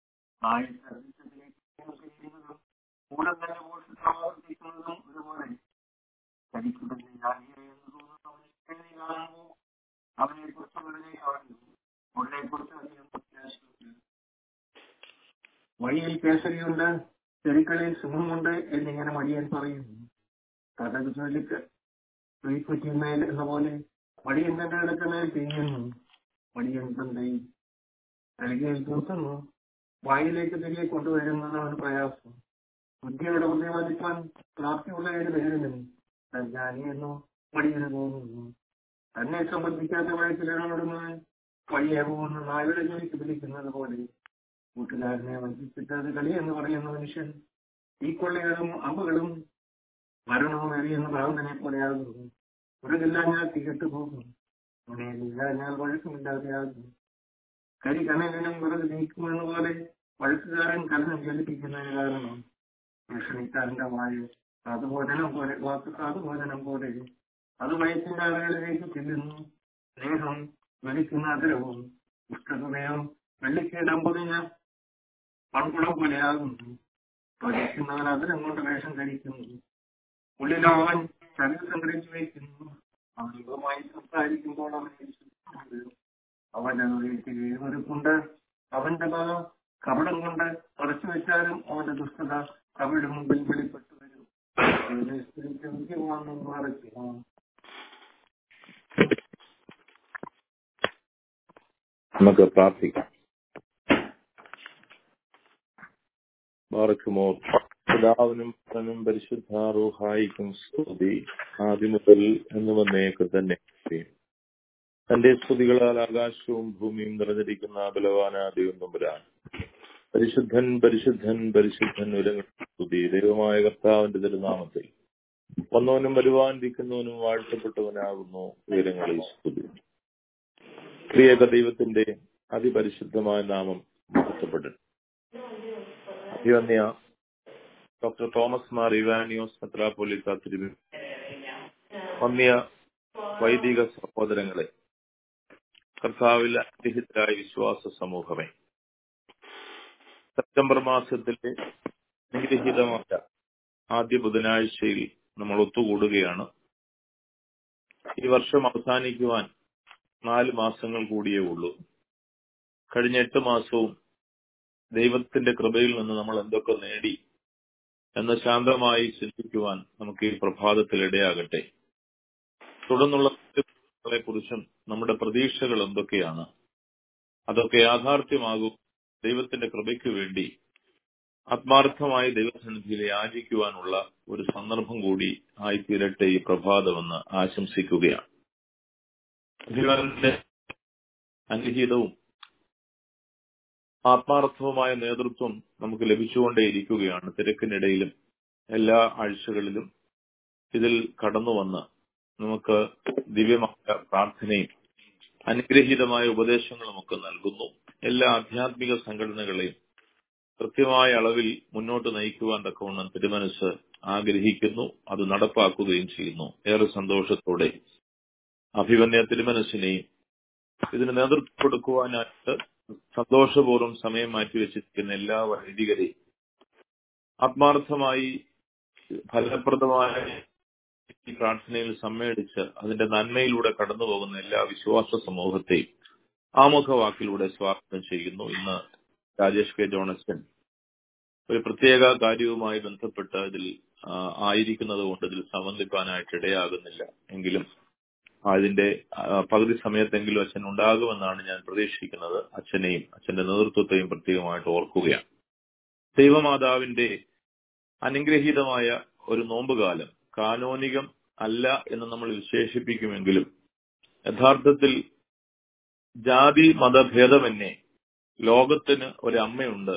മൂടൻ തന്നെ പോഷിക്കുന്നതും ഒരുപോലെ തനിക്കുടനെ എന്ന് തോന്നുന്നവനെ കാണുമ്പോൾ അവനെ കുറിച്ച് വളരെ കാണുന്നു. ഉടനെ കുറിച്ച് അധികം പ്രത്യാശയുണ്ട്. വഴിയിൽ കേസരിയുണ്ട്, ചെരുക്കളിൽ സിംഹമുണ്ട് എന്നിങ്ങനെ മടിയൻ പറയുന്നു. കഥക് ചൊല്ലിക്കുറ്റിന്മേൽ എന്ന പോലെ മടിയൻ തന്റെ കിടക്കമേൽ തിരിയുന്നു. മടിയൻ തന്റെ നൽകിയിൽ തൂക്കുന്നു, വായിലേക്ക് തിരികെ കൊണ്ടുവരുന്നത് അവന് പ്രയാസം. ബുദ്ധിയുടെ പ്രതിപാദിക്കാൻ പ്രാപ്തിയുള്ളവരുടെ പേരിലും ജ്ഞാനിയെന്നോ മടിയന് തോന്നുന്നു. തന്നെ സംബന്ധിക്കാത്ത വഴക്കിലിടപെടുന്നവൻ വഴിയെ പോകുന്ന നായുടെ ജോലിക്ക് പിടിക്കുന്നത് പോലെ, കൂട്ടുകാരനെ വഞ്ചിച്ചിട്ട് അത് കളിയെന്ന് പറയുന്ന മനുഷ്യൻ ഈ കൊള്ളകളും അമ്പുകളും മരണവും എറിയുന്ന ഭ്രാന്തനെ പോലെയാകുന്നു. ഉറകില്ലാഞ്ഞാൽ തികട്ടു പോകും, ഉണയില്ലാഞ്ഞാൽ വഴക്കമില്ലാതെയാകുന്നു. കരി കനലിനും വിറക് നീക്കുമെന്ന പോലെ വഴക്കുകാരൻ കലനം ചലിപ്പിക്കുന്നതിന് കാരണം ഭക്ഷണിക്കാരന്റെ വായ സാധുഭോജനം പോലെ അത് വയസ്സിന്റെ ആളുകളിലേക്ക് ചെല്ലുന്നു. സ്നേഹം ജ്വലിക്കുന്ന അതരവും ദുഷ്ടഹൃദയം വെള്ളിക്കീടം പൊതിഞ്ഞ പൺകുളം പോലെയാകുന്നു. ത്വജിക്കുന്നവൻ അതരം കൊണ്ട് വേഷം ധരിക്കുന്നു, ഉള്ളിലോ അവൻ ശരീരം സംഗ്രഹിച്ചു വയ്ക്കുന്നു. അവൻ യുഗമായി സംസാരിക്കുമ്പോൾ അവന്റെ ഒരുക്കുണ്ട്. അവന്റെ ഭാഗം കപടം കൊണ്ട് പറിച്ചു വെച്ചാലും അവന്റെ ദുഷ്ടത അവരുടെ മുമ്പിൽ വെളിപ്പെട്ടു വരും. നമുക്ക് പ്രാർത്ഥിക്കാം. ബാറക്കുമോർ. പിതാവിനും പുത്രനും പരിശുദ്ധ റൂഹായിക്കും സ്തുതി, ആദ്യം മുതൽ എന്ന് വന്നേക്ക് തന്നെ. തന്റെ സ്തുതികളാൽ ആകാശവും ഭൂമിയും നിറഞ്ഞിരിക്കുന്ന ബലവാനായ ദൈവം തമ്പുരാൻ, പരിശുദ്ധൻ പരിശുദ്ധൻ പരിശുദ്ധൻ ഉയരങ്ങളിൽ സ്തുതി. ദൈവമായ കർത്താവിന്റെ തിരുനാമത്തിൽ വന്നവനും വരുവാനിരിക്കുന്നവനും വാഴ്ത്തപ്പെട്ടവനാകുന്നു. ഉയരങ്ങളിൽ സ്തുതി. ത്രിയേക ദൈവത്തിന്റെ അതിപരിശുദ്ധമായ നാമം മഹത്വപ്പെട്ടു. അഭിവന്യ ഡോക്ടർ തോമസ് മാർ ഇവാനിയോസ് മെത്രാപ്പോലീത്ത തിരുമേനി, വന്യ വൈദിക സഹോദരങ്ങളെ, കർത്താവിൽ അനുഗ്രഹീതരായ വിശ്വാസ സമൂഹമേ, സെപ്റ്റംബർ മാസത്തിലെ അനുഗ്രഹീതമായ ആദ്യ ബുധനാഴ്ചയിൽ നമ്മൾ ഒത്തുകൂടുകയാണ്. ഈ വർഷം അവസാനിക്കുവാൻ 4 മാസങ്ങൾ കൂടിയേ ഉള്ളൂ. കഴിഞ്ഞ 8 മാസവും ദൈവത്തിന്റെ കൃപയിൽ നിന്ന് നമ്മൾ എന്തൊക്കെ നേടി എന്ന് ശാന്തമായി ചിന്തിക്കുവാൻ നമുക്ക് ഈ പ്രഭാതത്തിൽ ഇടയാകട്ടെ. തുടർന്നുള്ള കുറിച്ചും നമ്മുടെ പ്രതീക്ഷകൾ എന്തൊക്കെയാണ്, അതൊക്കെ യാഥാർത്ഥ്യമാകും ദൈവത്തിന്റെ കൃപയ്ക്ക് വേണ്ടി ആത്മാർത്ഥമായി ദൈവസന്നിധിയിൽ യാചിക്കുവാനുള്ള ഒരു സന്ദർഭം കൂടി ആയിത്തീരട്ടെ ഈ പ്രഭാതമെന്ന് ആശംസിക്കുകയാണ്. അനുഹിതവും ആത്മാർത്ഥവുമായ നേതൃത്വം നമുക്ക് ലഭിച്ചുകൊണ്ടേയിരിക്കുകയാണ്. തിരക്കിനിടയിലും എല്ലാ ആഴ്ചകളിലും ഇതിൽ കടന്നു വന്ന് നമുക്ക് ദിവ്യമായ പ്രാർത്ഥനയും അനുഗ്രഹീതമായ ഉപദേശങ്ങളും ഒക്കെ നൽകുന്നു. എല്ലാ ആധ്യാത്മിക സംഘടനകളെയും കൃത്യമായ അളവിൽ മുന്നോട്ട് നയിക്കുവാൻ തക്കവണ്ണം തിരുമനസ് ആഗ്രഹിക്കുന്നു, അത് നടപ്പാക്കുകയും ചെയ്യുന്നു. ഏറെ സന്തോഷത്തോടെ അഭിവന്യ തിരുമനസിനെയും ഇതിന് നേതൃത്വം കൊടുക്കുവാനായിട്ട് സന്തോഷപൂർവ്വം സമയം മാറ്റിവെച്ചിരിക്കുന്ന എല്ലാ വൈദികരെയും ആത്മാർത്ഥമായി ഫലപ്രദമായ ഈ പ്രാർത്ഥനയിൽ സമ്മേളിച്ച് അതിന്റെ നന്മയിലൂടെ കടന്നു പോകുന്ന എല്ലാ വിശ്വാസ സമൂഹത്തെയും ആമുഖവാക്കിലൂടെ സ്വാഗതം ചെയ്യുന്നു. ഇന്ന് രാജേഷ് കെ ജോണസൺ ഒരു പ്രത്യേക കാര്യവുമായി ബന്ധപ്പെട്ട് ഇതിൽ ആയിരിക്കുന്നത് കൊണ്ട് ഇതിൽ സംബന്ധിക്കാനായിട്ട് ഇടയാകുന്നില്ല. എങ്കിലും അതിന്റെ പകുതി സമയത്തെങ്കിലും അച്ഛൻ ഉണ്ടാകുമെന്നാണ് ഞാൻ പ്രതീക്ഷിക്കുന്നത്. അച്ഛനെയും അച്ഛന്റെ നേതൃത്വത്തെയും പ്രത്യേകമായിട്ട് ഓർക്കുകയാണ്. ദൈവമാതാവിന്റെ അനുഗ്രഹീതമായ ഒരു നോമ്പുകാലം കാനോനികം അല്ല എന്ന് നമ്മൾ വിശേഷിപ്പിക്കുമെങ്കിലും യഥാർത്ഥത്തിൽ ജാതി മതഭേദമന്യേ ലോകത്തിന് ഒരമ്മയുണ്ട്.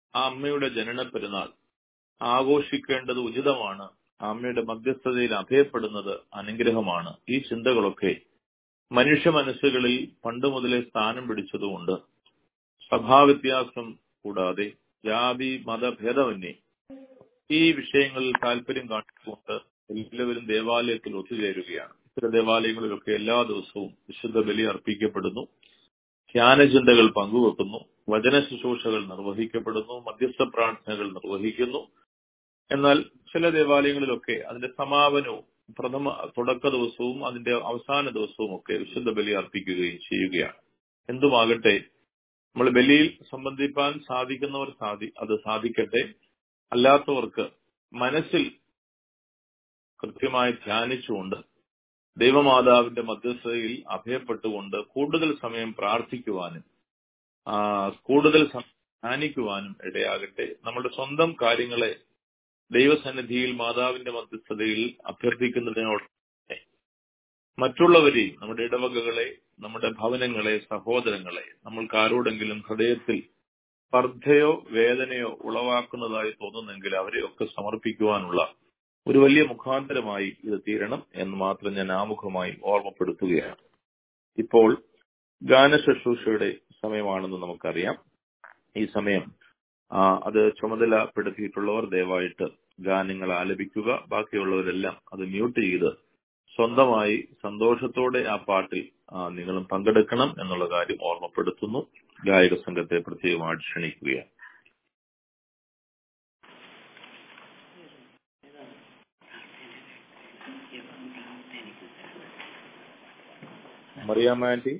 ആ അമ്മയുടെ ജനന പെരുന്നാൾ ആഘോഷിക്കേണ്ടത് ഉചിതമാണ്. ആ അമ്മയുടെ മധ്യസ്ഥതയിൽ അഭയപ്പെടുന്നത് അനുഗ്രഹമാണ്. ഈ ചിന്തകളൊക്കെ മനുഷ്യ മനസ്സുകളിൽ പണ്ട് മുതലേ സ്ഥാനം പിടിച്ചതുകൊണ്ട് സഭാവ്യത്യാസം കൂടാതെ ജാതി മതഭേദമന്യേ ഈ വിഷയങ്ങളിൽ താല്പര്യം കാണിച്ചുകൊണ്ട് എല്ലാവരും ദേവാലയത്തിൽ ഒത്തുചേരുകയാണ്. ഇത്തരം ദേവാലയങ്ങളിലൊക്കെ എല്ലാ ദിവസവും വിശുദ്ധ ബലി അർപ്പിക്കപ്പെടുന്നു, ധ്യാനചിന്തകൾ പങ്കുവെക്കുന്നു, വചന ശുശ്രൂഷകൾ നിർവഹിക്കപ്പെടുന്നു, മധ്യസ്ഥ പ്രാർത്ഥനകൾ നിർവഹിക്കുന്നു. എന്നാൽ ചില ദേവാലയങ്ങളിലൊക്കെ അതിന്റെ സമാപനവും തുടക്ക ദിവസവും അതിന്റെ അവസാന ദിവസവും ഒക്കെ വിശുദ്ധ ബലി അർപ്പിക്കുകയും ചെയ്യുകയാണ്. എന്തുമാകട്ടെ, നമ്മൾ ബലിയിൽ സംബന്ധിപ്പാൻ സാധിക്കുന്നവർ അത് സാധിക്കട്ടെ. അല്ലാത്തവർക്ക് മനസ്സിൽ കൃത്യമായി ധ്യാനിച്ചുകൊണ്ട് ദൈവമാതാവിന്റെ മധ്യസ്ഥതയിൽ അഭയപ്പെട്ടുകൊണ്ട് കൂടുതൽ സമയം പ്രാർത്ഥിക്കുവാനും കൂടുതൽ ധ്യാനിക്കുവാനും ഇടയാകട്ടെ. നമ്മുടെ സ്വന്തം കാര്യങ്ങളെ ദൈവസന്നിധിയിൽ മാതാവിന്റെ മധ്യസ്ഥതയിൽ അഭ്യർത്ഥിക്കുന്നതിനോടൊപ്പം മറ്റുള്ളവരെയും, നമ്മുടെ ഇടവകകളെ, നമ്മുടെ ഭവനങ്ങളെ, സഹോദരങ്ങളെ നമ്മൾക്ക് ആരോടെങ്കിലും ഹൃദയത്തിൽ സ്പർദ്ധയോ വേദനയോ ഉളവാക്കുന്നതായി തോന്നുന്നെങ്കിൽ അവരെയൊക്കെ സമർപ്പിക്കുവാനുള്ള ഒരു വലിയ മുഖാന്തരമായി ഇത് തീരണം എന്ന് മാത്രം ഞാൻ ആമുഖമായി ഓർമ്മപ്പെടുത്തുകയാണ്. ഇപ്പോൾ ഗാന ശുശ്രൂഷയുടെ സമയമാണെന്ന് നമുക്കറിയാം. ഈ സമയം അത് ചുമതലപ്പെടുത്തിയിട്ടുള്ളവർ ദയവായിട്ട് ഗാനങ്ങൾ ആലപിക്കുക. ബാക്കിയുള്ളവരെല്ലാം അത് മ്യൂട്ട് ചെയ്ത് സ്വന്തമായി സന്തോഷത്തോടെ ആ പാട്ടിൽ നിങ്ങളും പങ്കെടുക്കണം എന്നുള്ള കാര്യം ഓർമ്മപ്പെടുത്തുന്നു. ഗായക സംഘത്തെ പ്രത്യേകമായിട്ട് ക്ഷണിക്കുകയാണ്. മറിയാമ്മ ആന്റി.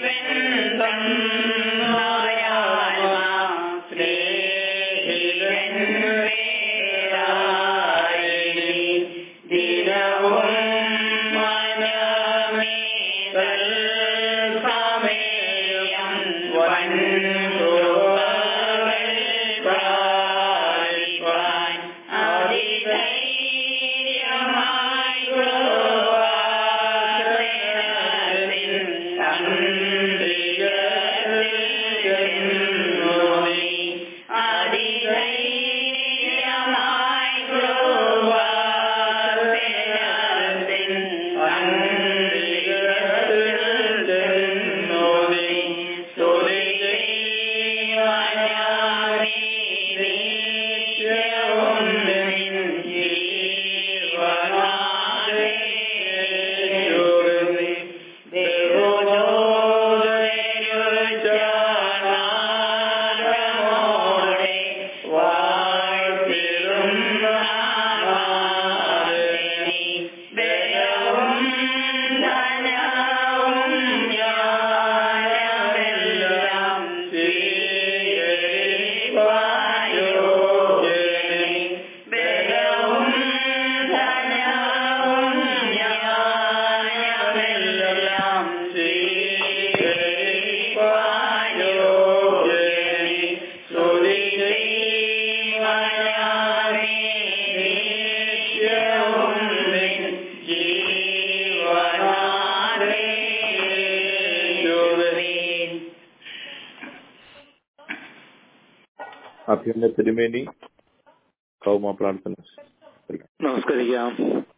ജീവൻ അഭ്യന്റെ തിരുമേനി കൗമ പ്രാർത്ഥന നമസ്കരിക്കാം.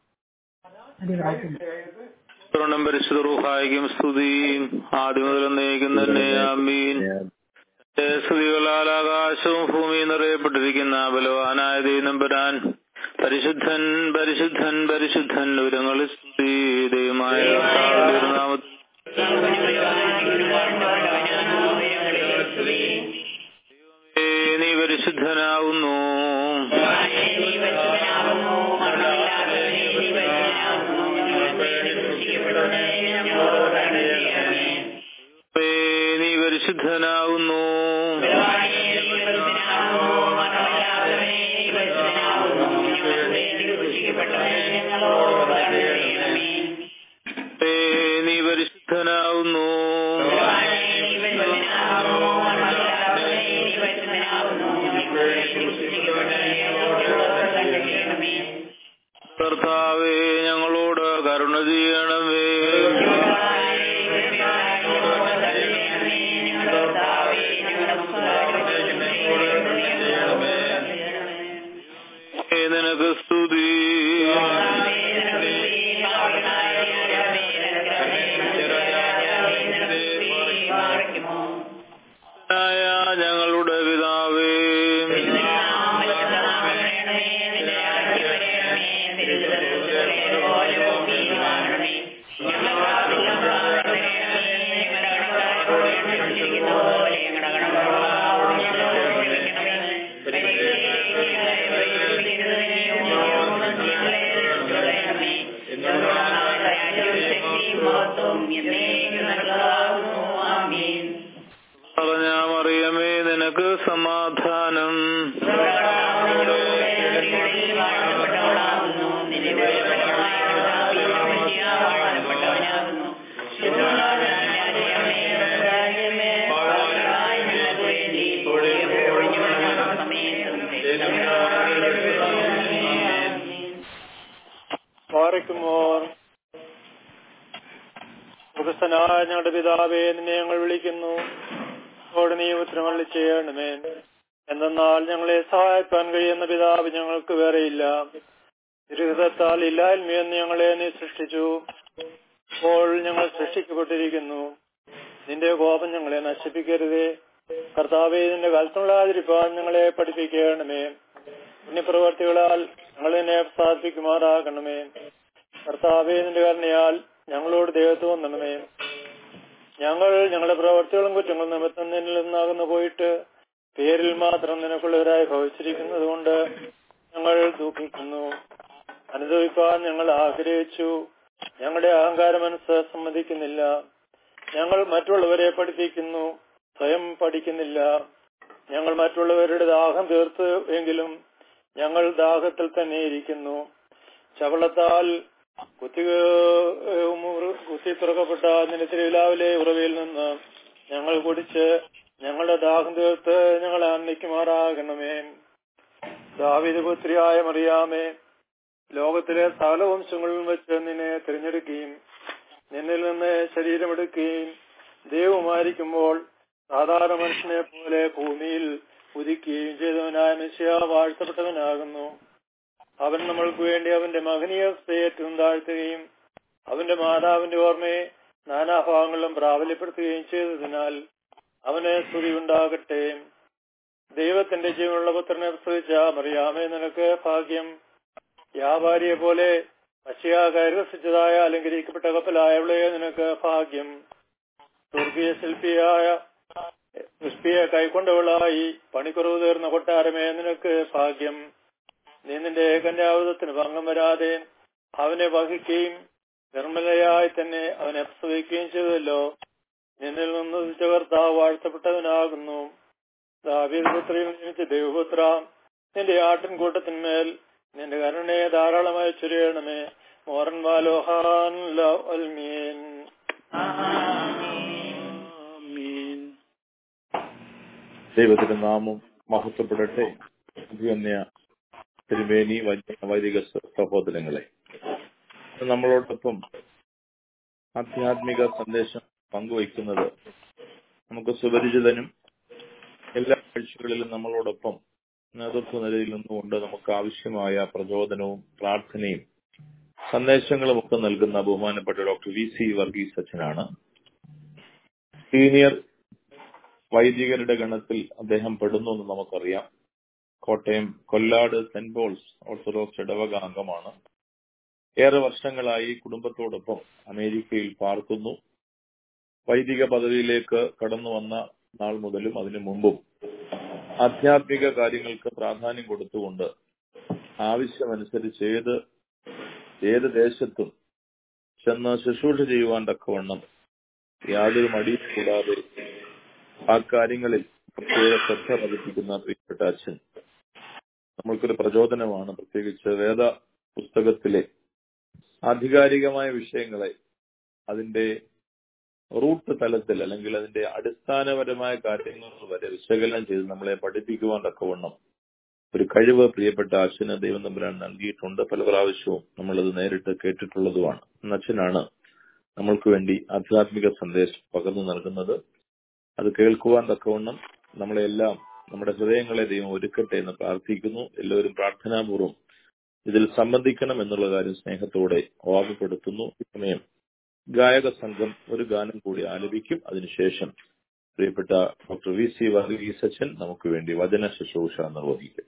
പരിശുദ്ധ റൂഹായിക്കും സ്തുതിയും ആദ്യം മുതൽ എന്നേക്കും തന്നെ ആമീൻ. സ്തുതികളാൽ ആകാശവും ഭൂമിയും നിറയപ്പെട്ടിരിക്കുന്ന ബലവാനായ ദൈവനമ്പുരാൻ പരിശുദ്ധൻ പരിശുദ്ധൻ പരിശുദ്ധൻ ഉരങ്ങളിൽ സ്തുതി. ദൈവമായ നാമത്തിൽ നീ പരിശുദ്ധനാവുന്നു. നീ പരിശുദ്ധനാവുന്നു. നീ പരിശുദ്ധനാവുന്നു. കർത്താവേ, ഞങ്ങളോട് കരുണ ചെയ്യണമേ. നിനക്ക് സ്തുതി. ഞങ്ങളുടെ പിതാവേ, മറിയമേ, നിനക്ക് സമാധാനം. സ്വർഗ്ഗസ്ഥനായ ഞങ്ങളുടെ പിതാവേ, നിന്നെ ഞങ്ങൾ വിളിക്കുന്നു. നീ ഉത്തരങ്ങൾ ചെയ്യണമേ. എന്തെന്നാൽ ഞങ്ങളെ സഹായിക്കാൻ കഴിയുന്ന പിതാവ് ഞങ്ങൾക്ക് വേറെയില്ല. തിരുഹൃദത്താൽ ഇല്ലായ്മയെന്ന് ഞങ്ങളെ നീ സൃഷ്ടിച്ചു. ഇപ്പോൾ ഞങ്ങൾ സൃഷ്ടിക്കപ്പെട്ടിരിക്കുന്നു. നിന്റെ കോപം ഞങ്ങളെ നശിപ്പിക്കരുതേ. കർത്താവേ, നിന്റെ കൽപ്പനകളാതിരിപ്പാൻ ഞങ്ങളെ പഠിപ്പിക്കണമേ. പുണ്യപ്രവർത്തികളാൽ ഞങ്ങളെ പ്രസാദിപ്പിക്കുമാറാകണമേ. കർത്താവേ, നിന്റെ കരുണയാൽ ഞങ്ങളോട് ദയ തോന്നണമേ. ഞങ്ങൾ ഞങ്ങളുടെ പ്രവർത്തികളും കുറ്റങ്ങളും നിമിത്തം നിന്നിൽ നിന്നാകുന്നു പോയിട്ട് പേരിൽ മാത്രം നിനക്കുള്ളവരായി ഭവിച്ചിരിക്കുന്നത് കൊണ്ട് ഞങ്ങൾ ദുഃഖിക്കുന്നു. അനുഭവിക്കാൻ ഞങ്ങൾ ആഗ്രഹിച്ചു. ഞങ്ങളുടെ അഹങ്കാര മനസ്സ് സമ്മതിക്കുന്നില്ല. ഞങ്ങൾ മറ്റുള്ളവരെ പഠിപ്പിക്കുന്നു, സ്വയം പഠിക്കുന്നില്ല. ഞങ്ങൾ മറ്റുള്ളവരുടെ ദാഹം തീർത്ത് എങ്കിലും ഞങ്ങൾ ദാഹത്തിൽ തന്നെ ഇരിക്കുന്നു. ചവളത്താൽ കുത്തി തുറക്കപ്പെട്ട നിന്റെ തിരുവിലാവിലെ ഉറവയിൽ നിന്ന് ഞങ്ങൾ കുടിച്ച് ഞങ്ങളുടെ ദാഹം തീർത്ത് ഞങ്ങളെ ആനന്ദിക്കുമാറാകണമേ. ദാവീദ് പുത്രിയായ മറിയാമേ, ലോകത്തിലെ സകല വംശങ്ങളിലും വെച്ച് നിന്നെ തിരഞ്ഞെടുക്കുകയും നിന്നിൽ നിന്ന് ശരീരമെടുക്കുകയും ദൈവമായിരിക്കുമ്പോൾ സാധാരണ മനുഷ്യനെ പോലെ ഭൂമിയിൽ ഉദിക്കുകയും ചെയ്തവനായ മെസ്സിയ വാഴ്ത്തപ്പെട്ടവനാകുന്നു. അവൻ നമ്മൾക്ക് വേണ്ടി അവന്റെ മഹനീയ സ്നേഹത്തിനും താഴ്ത്തുകയും അവന്റെ മാതാവിന്റെ ഓർമ്മയെ നാനാഭാഗങ്ങളിലും പ്രാബല്യപ്പെടുത്തുകയും ചെയ്തതിനാൽ അവന് സ്തുതി ഉണ്ടാകട്ടെ. ദൈവത്തിന്റെ ജീവനുള്ള പുത്രനെ പ്രസവിച്ച മറിയാമേ, നിനക്ക് ഭാഗ്യം. വ്യാപാരിയെ പോലെ മഷിയ കയറിവസിച്ചതായ അലങ്കരിക്കപ്പെട്ട കപ്പലായവളെ നിനക്ക് ഭാഗ്യം. സ്വർഗീയ ശില്പിയെ കൈക്കൊണ്ടവളായി പണിക്കുറവ് തീർന്ന കൊട്ടാരമേ, നിനക്ക് ഭാഗ്യം. നീ നിന്റെ കന്യാവൃതത്തിന് ഭംഗം വരാതെ അവനെ വഹിക്കുകയും നിർമ്മലയായി തന്നെ അവനെ പ്രസവിക്കുകയും ചെയ്തല്ലോ. നിന്നിൽ നിന്ന് കർത്താവ് വാഴ്ത്തപ്പെട്ടവനാകുന്നു. ദാവീദ് പുത്രിയിൽ ജനിച്ച ദൈവപുത്ര, നിന്റെ ആട്ടിൻകൂട്ടത്തിന്മേൽ നിന്റെ കരുണയെ ധാരാളമായി ചൊരിയണമേ. മോറൻ വാലോഹാൻ അൽമീൻ. ദൈവത്തിന്റെ നാമം മഹത്വപ്പെടട്ടെ. തിരുമേനി വൈദിക സഹോദരങ്ങളെ, നമ്മളോടൊപ്പം ആധ്യാത്മിക സന്ദേശം പങ്കുവയ്ക്കുന്നത് നമുക്ക് സുപരിചിതനും എല്ലാ ആഴ്ചകളിലും നമ്മളോടൊപ്പം നേതൃത്വ നിലയിൽ നിന്നുകൊണ്ട് നമുക്ക് ആവശ്യമായ പ്രചോദനവും പ്രാർത്ഥനയും സന്ദേശങ്ങളും ഒക്കെ നൽകുന്ന ബഹുമാനപ്പെട്ട ഡോക്ടർ VC വർഗീസ് അച്ഛനാണ്. സീനിയർ വൈദികരുടെ ഗണത്തിൽ അദ്ദേഹം പെടുന്നു എന്ന് നമുക്കറിയാം. Kottayam Kollad Saint Paul's orthodox ഇടവക അംഗമാണ്. ഏറെ വർഷങ്ങളായി കുടുംബത്തോടൊപ്പം അമേരിക്കയിൽ പാർക്കുന്നു. വൈദിക പദവിയിലേക്ക് കടന്നു വന്ന നാൾ മുതലും അതിനു മുമ്പും ആധ്യാത്മിക കാര്യങ്ങൾക്ക് പ്രാധാന്യം കൊടുത്തുകൊണ്ട് ആവശ്യമനുസരിച്ച് ഏത് ദേശത്തും ചെന്ന് ശുശ്രൂഷ ചെയ്യുവാൻ തക്കവണ്ണം യാതൊരു മടിയും കൂടാതെ ആ കാര്യങ്ങളിൽ പ്രത്യേക ശ്രദ്ധ പതിപ്പിക്കുന്ന പ്രിയപ്പെട്ട അച്ഛൻ നമ്മൾക്കൊരു പ്രചോദനമാണ്. പ്രത്യേകിച്ച് വേദ പുസ്തകത്തിലെ ആധികാരികമായ വിഷയങ്ങളെ അതിന്റെ റൂട്ട് തലത്തിൽ അല്ലെങ്കിൽ അതിന്റെ അടിസ്ഥാനപരമായ കാര്യങ്ങൾ വരെ വിശകലനം ചെയ്ത് നമ്മളെ പഠിപ്പിക്കുവാൻ തക്കവണ്ണം ഒരു കഴിവ് പ്രിയപ്പെട്ട അച്ഛന് ദൈവം തമ്പുരാൻ നൽകിയിട്ടുണ്ട്. പല പ്രാവശ്യവും നമ്മളത് നേരിട്ട് കേട്ടിട്ടുള്ളതുമാണ്. അച്ഛനാണ് നമ്മൾക്ക് വേണ്ടി ആധ്യാത്മിക സന്ദേശം പകർന്നു നൽകുന്നത്. അത് കേൾക്കുവാൻ തക്കവണ്ണം നമ്മളെല്ലാം നമ്മുടെ ഹൃദയങ്ങളെ ദൈവം ഒരുക്കട്ടെ എന്ന് പ്രാർത്ഥിക്കുന്നു. എല്ലാവരും പ്രാർത്ഥനാപൂർവ്വം ഇതിൽ സംബന്ധിക്കണം എന്നുള്ള കാര്യം സ്നേഹത്തോടെ ഓർമ്മപ്പെടുത്തുന്നു. ഈ സമയം ഗായക സംഘം ഒരു ഗാനം കൂടി ആലപിക്കും. അതിനുശേഷം പ്രിയപ്പെട്ട ഡോക്ടർ VC വർഗീസ് അച്ഛൻ നമുക്ക് വേണ്ടി വചന ശുശ്രൂഷ നിർവഹിക്കും.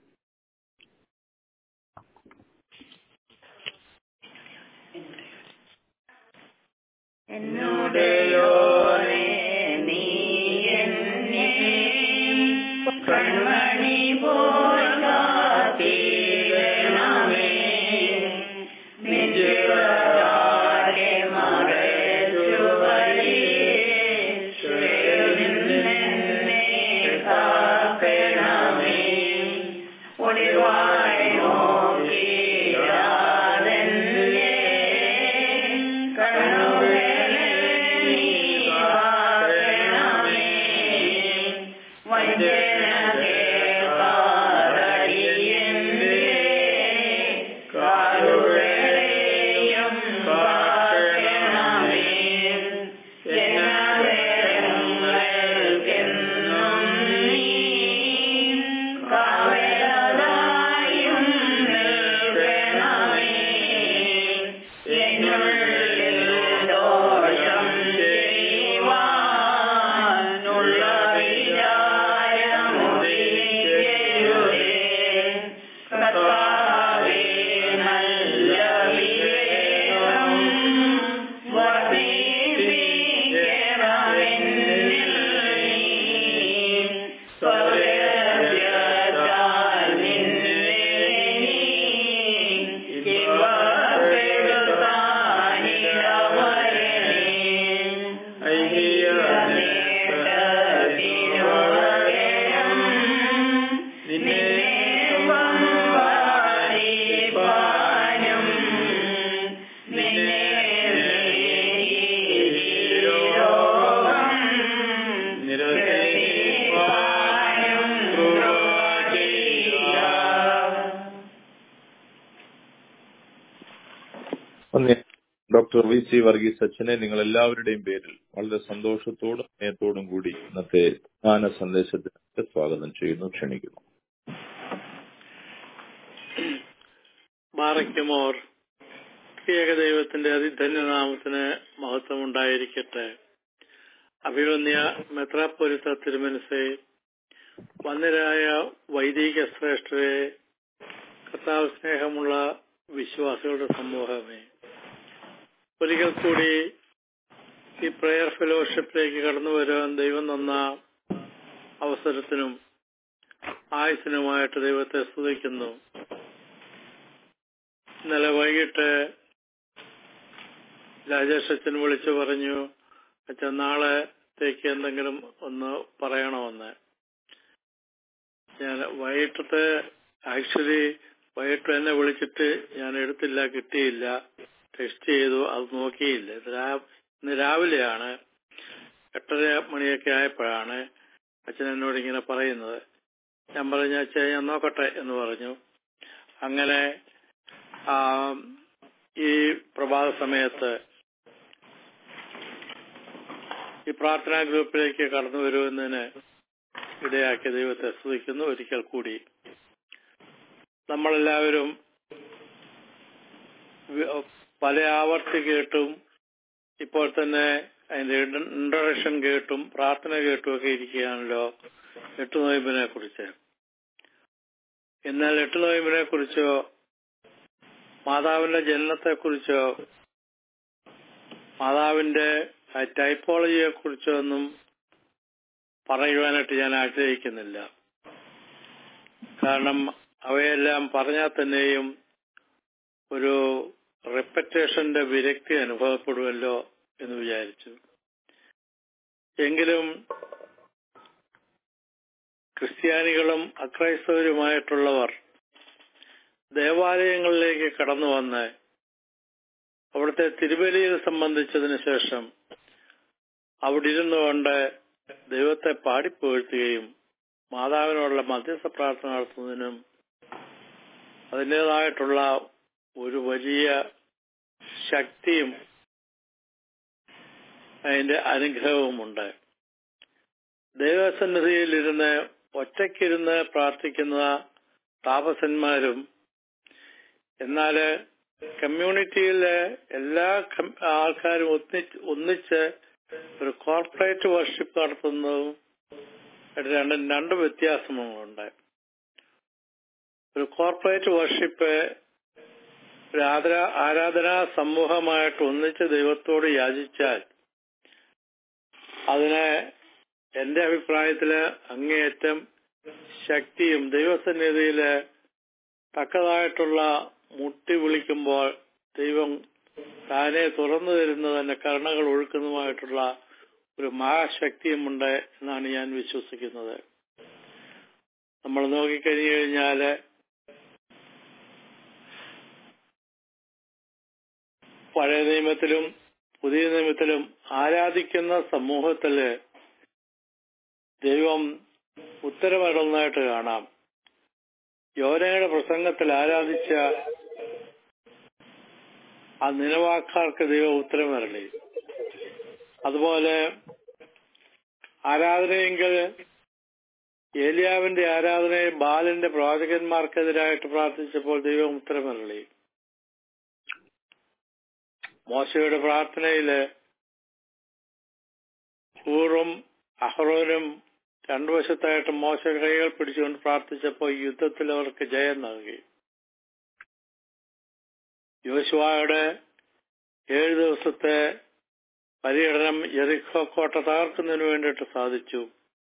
Amen. Doctor V C Varghese അച്ഛനെ നിങ്ങൾ എല്ലാവരുടെയും പേരിൽ വളരെ സന്തോഷത്തോടും സ്നേഹത്തോടും കൂടി ഇന്നത്തെ ജ്ഞാന സന്ദേശത്തിന് സ്വാഗതം ചെയ്യുന്നു, ക്ഷണിക്കുന്നു. ബാറയ്ക്കുമോർ ഏകദൈവത്തിന്റെ അതിധന്യനാമത്തിന് മഹത്വമുണ്ടായിരിക്കട്ടെ. അഭിവന്യ മെത്രാപ്പൊലീത്ത തിരുമനസേ, വന്യരായ വൈദിക ശ്രേഷ്ഠരെ, കർത്താവ് സ്നേഹമുള്ള വിശ്വാസികളുടെ സമൂഹമേ, ഒരിക്കൽ കൂടി ഈ പ്രയർ ഫെലോഷിപ്പിലേക്ക് കടന്നു വരുവാൻ ദൈവം തന്ന അവസരത്തിനും ആയുസിനുമായിട്ട് ദൈവത്തെ സ്തുതിക്കുന്നു. ഇന്നലെ വൈകിട്ട് രാജേഷ് അച്ഛൻ വിളിച്ചു പറഞ്ഞു, അച്ഛൻ നാളത്തേക്ക് എന്തെങ്കിലും ഒന്ന് പറയണമെന്ന്. ഞാൻ വൈകിട്ട് എന്നെ വിളിച്ചിട്ട് ഞാൻ എടുത്തില്ല, കിട്ടിയില്ല, ടെസ്റ്റ് ചെയ്തു, അത് നോക്കിയില്ല. ഇന്ന് രാവിലെയാണ് 8:30 മണിയൊക്കെ ആയപ്പോഴാണ് അച്ഛൻ എന്നോട് ഇങ്ങനെ പറയുന്നത്. ഞാൻ പറഞ്ഞു, അച്ഛൻ ഞാൻ നോക്കട്ടെ എന്ന് പറഞ്ഞു. അങ്ങനെ ഈ പ്രഭാത സമയത്ത് ഈ പ്രാർത്ഥനാ ഗ്രൂപ്പിലേക്ക് കടന്നു വരുന്നതിന് ഇടയാക്കിയ ദൈവത്തെ സ്തുതിക്കുന്നു. ഒരിക്കൽ കൂടി നമ്മളെല്ലാവരും പല ആവർത്തി കേട്ടും ഇപ്പോൾ തന്നെ അതിന്റെ ഇൻട്രൊഡക്ഷൻ കേട്ടും പ്രാർത്ഥന കേട്ടും ഒക്കെ ഇരിക്കുകയാണല്ലോ 8 നോയമ്പിനെ കുറിച്ച്. എന്നാൽ 8 നോയമ്പിനെ കുറിച്ചോ മാതാവിന്റെ ജനനത്തെക്കുറിച്ചോ മാതാവിന്റെ ടൈപ്പോളജിയെ കുറിച്ചോ ഒന്നും പറയുവാനായിട്ട് ഞാൻ ആഗ്രഹിക്കുന്നില്ല. കാരണം അവയെല്ലാം പറഞ്ഞാൽ തന്നെയും ഒരു റെപ്പറ്റേഷന്റെ വിരക്തി അനുഭവപ്പെടുമല്ലോ എന്ന് വിചാരിച്ചു. എങ്കിലും ക്രിസ്ത്യാനികളും അക്രൈസ്തവരുമായിട്ടുള്ളവർ ദേവാലയങ്ങളിലേക്ക് കടന്നു വന്ന് അവിടുത്തെ തിരുബലിയിൽ സംബന്ധിച്ചതിന് ശേഷം അവിടെ ഇരുന്നുകൊണ്ട് ദൈവത്തെ പാടിപ്പുകഴ്ത്തുകയും മാതാവിനോടുള്ള മധ്യസ്ഥ പ്രാർത്ഥന നടത്തുന്നതിനും അതിൻ്റെതായിട്ടുള്ള ഒരു വലിയ ശക്തിയും അതിന്റെ അനുഗ്രഹവുമുണ്ട്. ദൈവസന്നിധിയിലിരുന്ന് ഒറ്റയ്ക്കിരുന്ന് പ്രാർത്ഥിക്കുന്ന താപസന്മാരും എന്നാല് കമ്മ്യൂണിറ്റിയിലെ എല്ലാ ആൾക്കാരും ഒന്നിച്ച് ഒരു കോർപ്പറേറ്റ് വർഷിപ്പ് നടത്തുന്നതും രണ്ട് വ്യത്യാസങ്ങളുണ്ട്. ഒരു കോർപ്പറേറ്റ് വർഷിപ്പ് ഒരു ആരാധനാ സമൂഹമായിട്ട് ഒന്നിച്ച് ദൈവത്തോട് യാചിച്ചാൽ അതിന് എന്റെ അഭിപ്രായത്തില് അങ്ങേയറ്റം ശക്തിയും ദൈവസന്നിധിയില് തക്കതായിട്ടുള്ള മുട്ടി വിളിക്കുമ്പോൾ ദൈവം താനെ തുറന്നു തരുന്ന തന്നെ കരുണകൾ ഒഴുക്കുന്നതുമായിട്ടുള്ള ഒരു മഹാശക്തിയുമുണ്ട് എന്നാണ് ഞാൻ വിശ്വസിക്കുന്നത്. നമ്മൾ നോക്കിക്കഴിഞ്ഞു കഴിഞ്ഞാല് പഴയ നിയമത്തിലും പുതിയ നിയമത്തിലും ആരാധിക്കുന്ന സമൂഹത്തില് ദൈവം ഉത്തരവരുന്നതായിട്ട് കാണാം. യോനയുടെ പ്രസംഗത്തിൽ ആരാധിച്ച ആ നിലവാക്കാർക്ക് ദൈവം ഉത്തരമരളി. അതുപോലെ ആരാധനയെങ്കിൽ ഏലിയാവിന്റെ ആരാധനയെ ബാലിന്റെ പ്രവാചകന്മാർക്കെതിരായിട്ട് പ്രാർത്ഥിച്ചപ്പോൾ ദൈവം ഉത്തരമരളി. മോശയുടെ പ്രാർത്ഥനയില് ഹൂറും അഹ്റോനും രണ്ടു വശത്തായിട്ട് മോശ കൈകൾ പിടിച്ചുകൊണ്ട് പ്രാർത്ഥിച്ചപ്പോൾ യുദ്ധത്തിൽ അവർക്ക് ജയം നൽകി. യോശുവയുടെ 7 ദിവസത്തെ പര്യടനം യെരിഹോ കോട്ട തകർക്കുന്നതിന് വേണ്ടിയിട്ട് സാധിച്ചു.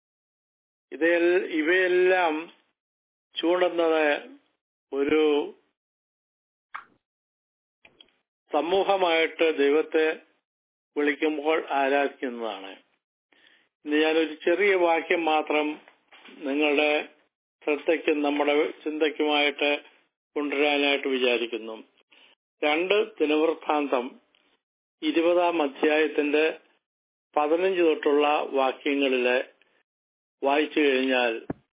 ഇവയെല്ലാം ചൂണ്ടുന്നത് ഒരു സമൂഹമായിട്ട് ദൈവത്തെ വിളിക്കുമ്പോൾ ആരാധിക്കുന്നതാണ്. ഇന്ന് ഞാനൊരു ചെറിയ വാക്യം മാത്രം നിങ്ങളുടെ ശ്രദ്ധയ്ക്കും നമ്മുടെ ചിന്തയ്ക്കുമായിട്ട് കൊണ്ടുവരാനായിട്ട് വിചാരിക്കുന്നു. 2 ദിനവൃത്താന്തം 20-ാം അധ്യായത്തിന്റെ 15 തൊട്ടുള്ള വാക്യങ്ങളില് വായിച്ചു കഴിഞ്ഞാൽ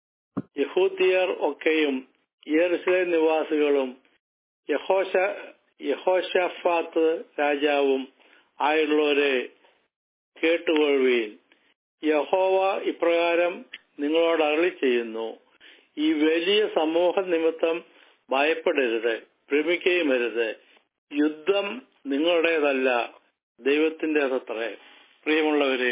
യഹൂദ്യർ ഒക്കെയും യെരുശലേം നിവാസികളും യഹോശാഫാത്ത് രാജാവും ആയുള്ളവരെ കേട്ടുകൊള്ളുവീൻ. യഹോവ ഇപ്രകാരം നിങ്ങളോട് അരുളി ചെയ്യുന്നു, ഈ വലിയ സമൂഹ നിമിത്തം ഭയപ്പെടരുത്, ഭ്രമിക്കുകയുമരുത്. യുദ്ധം നിങ്ങളുടേതല്ല, ദൈവത്തിൻ്റെതത്രേ. പ്രിയമുള്ളവരെ,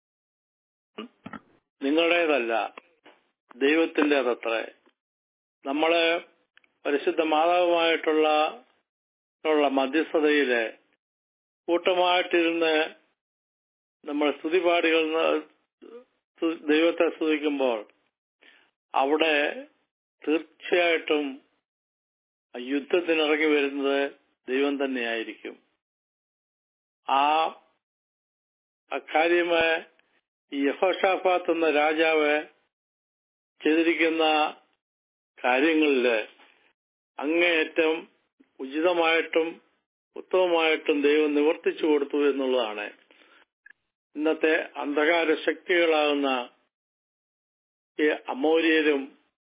നിങ്ങളുടേതല്ല, ദൈവത്തിൻ്റെതത്രേ. നമ്മള് പരിശുദ്ധ മാതാവുമായിട്ടുള്ള മധ്യസ്ഥതയില് കൂട്ടമായിട്ടിരുന്ന് നമ്മൾ സ്തുതിപാടികൾ ദൈവത്തെ സ്തുതിക്കുമ്പോൾ അവിടെ തീർച്ചയായിട്ടും യുദ്ധത്തിനിറങ്ങി വരുന്നത് ദൈവം തന്നെയായിരിക്കും. അക്കാര്യമായ ഈ യഹോശാഫാത്ത് എന്ന രാജാവ് ചെയ്തിരിക്കുന്ന കാര്യങ്ങളില് അങ്ങേയറ്റം ഉചിതമായിട്ടും ഉത്തമമായിട്ടും ദൈവം നിവർത്തിച്ചു കൊടുത്തു എന്നുള്ളതാണ്. ഇന്നത്തെ അന്ധകാര ശക്തികളാകുന്ന ഈ അമോര്യരും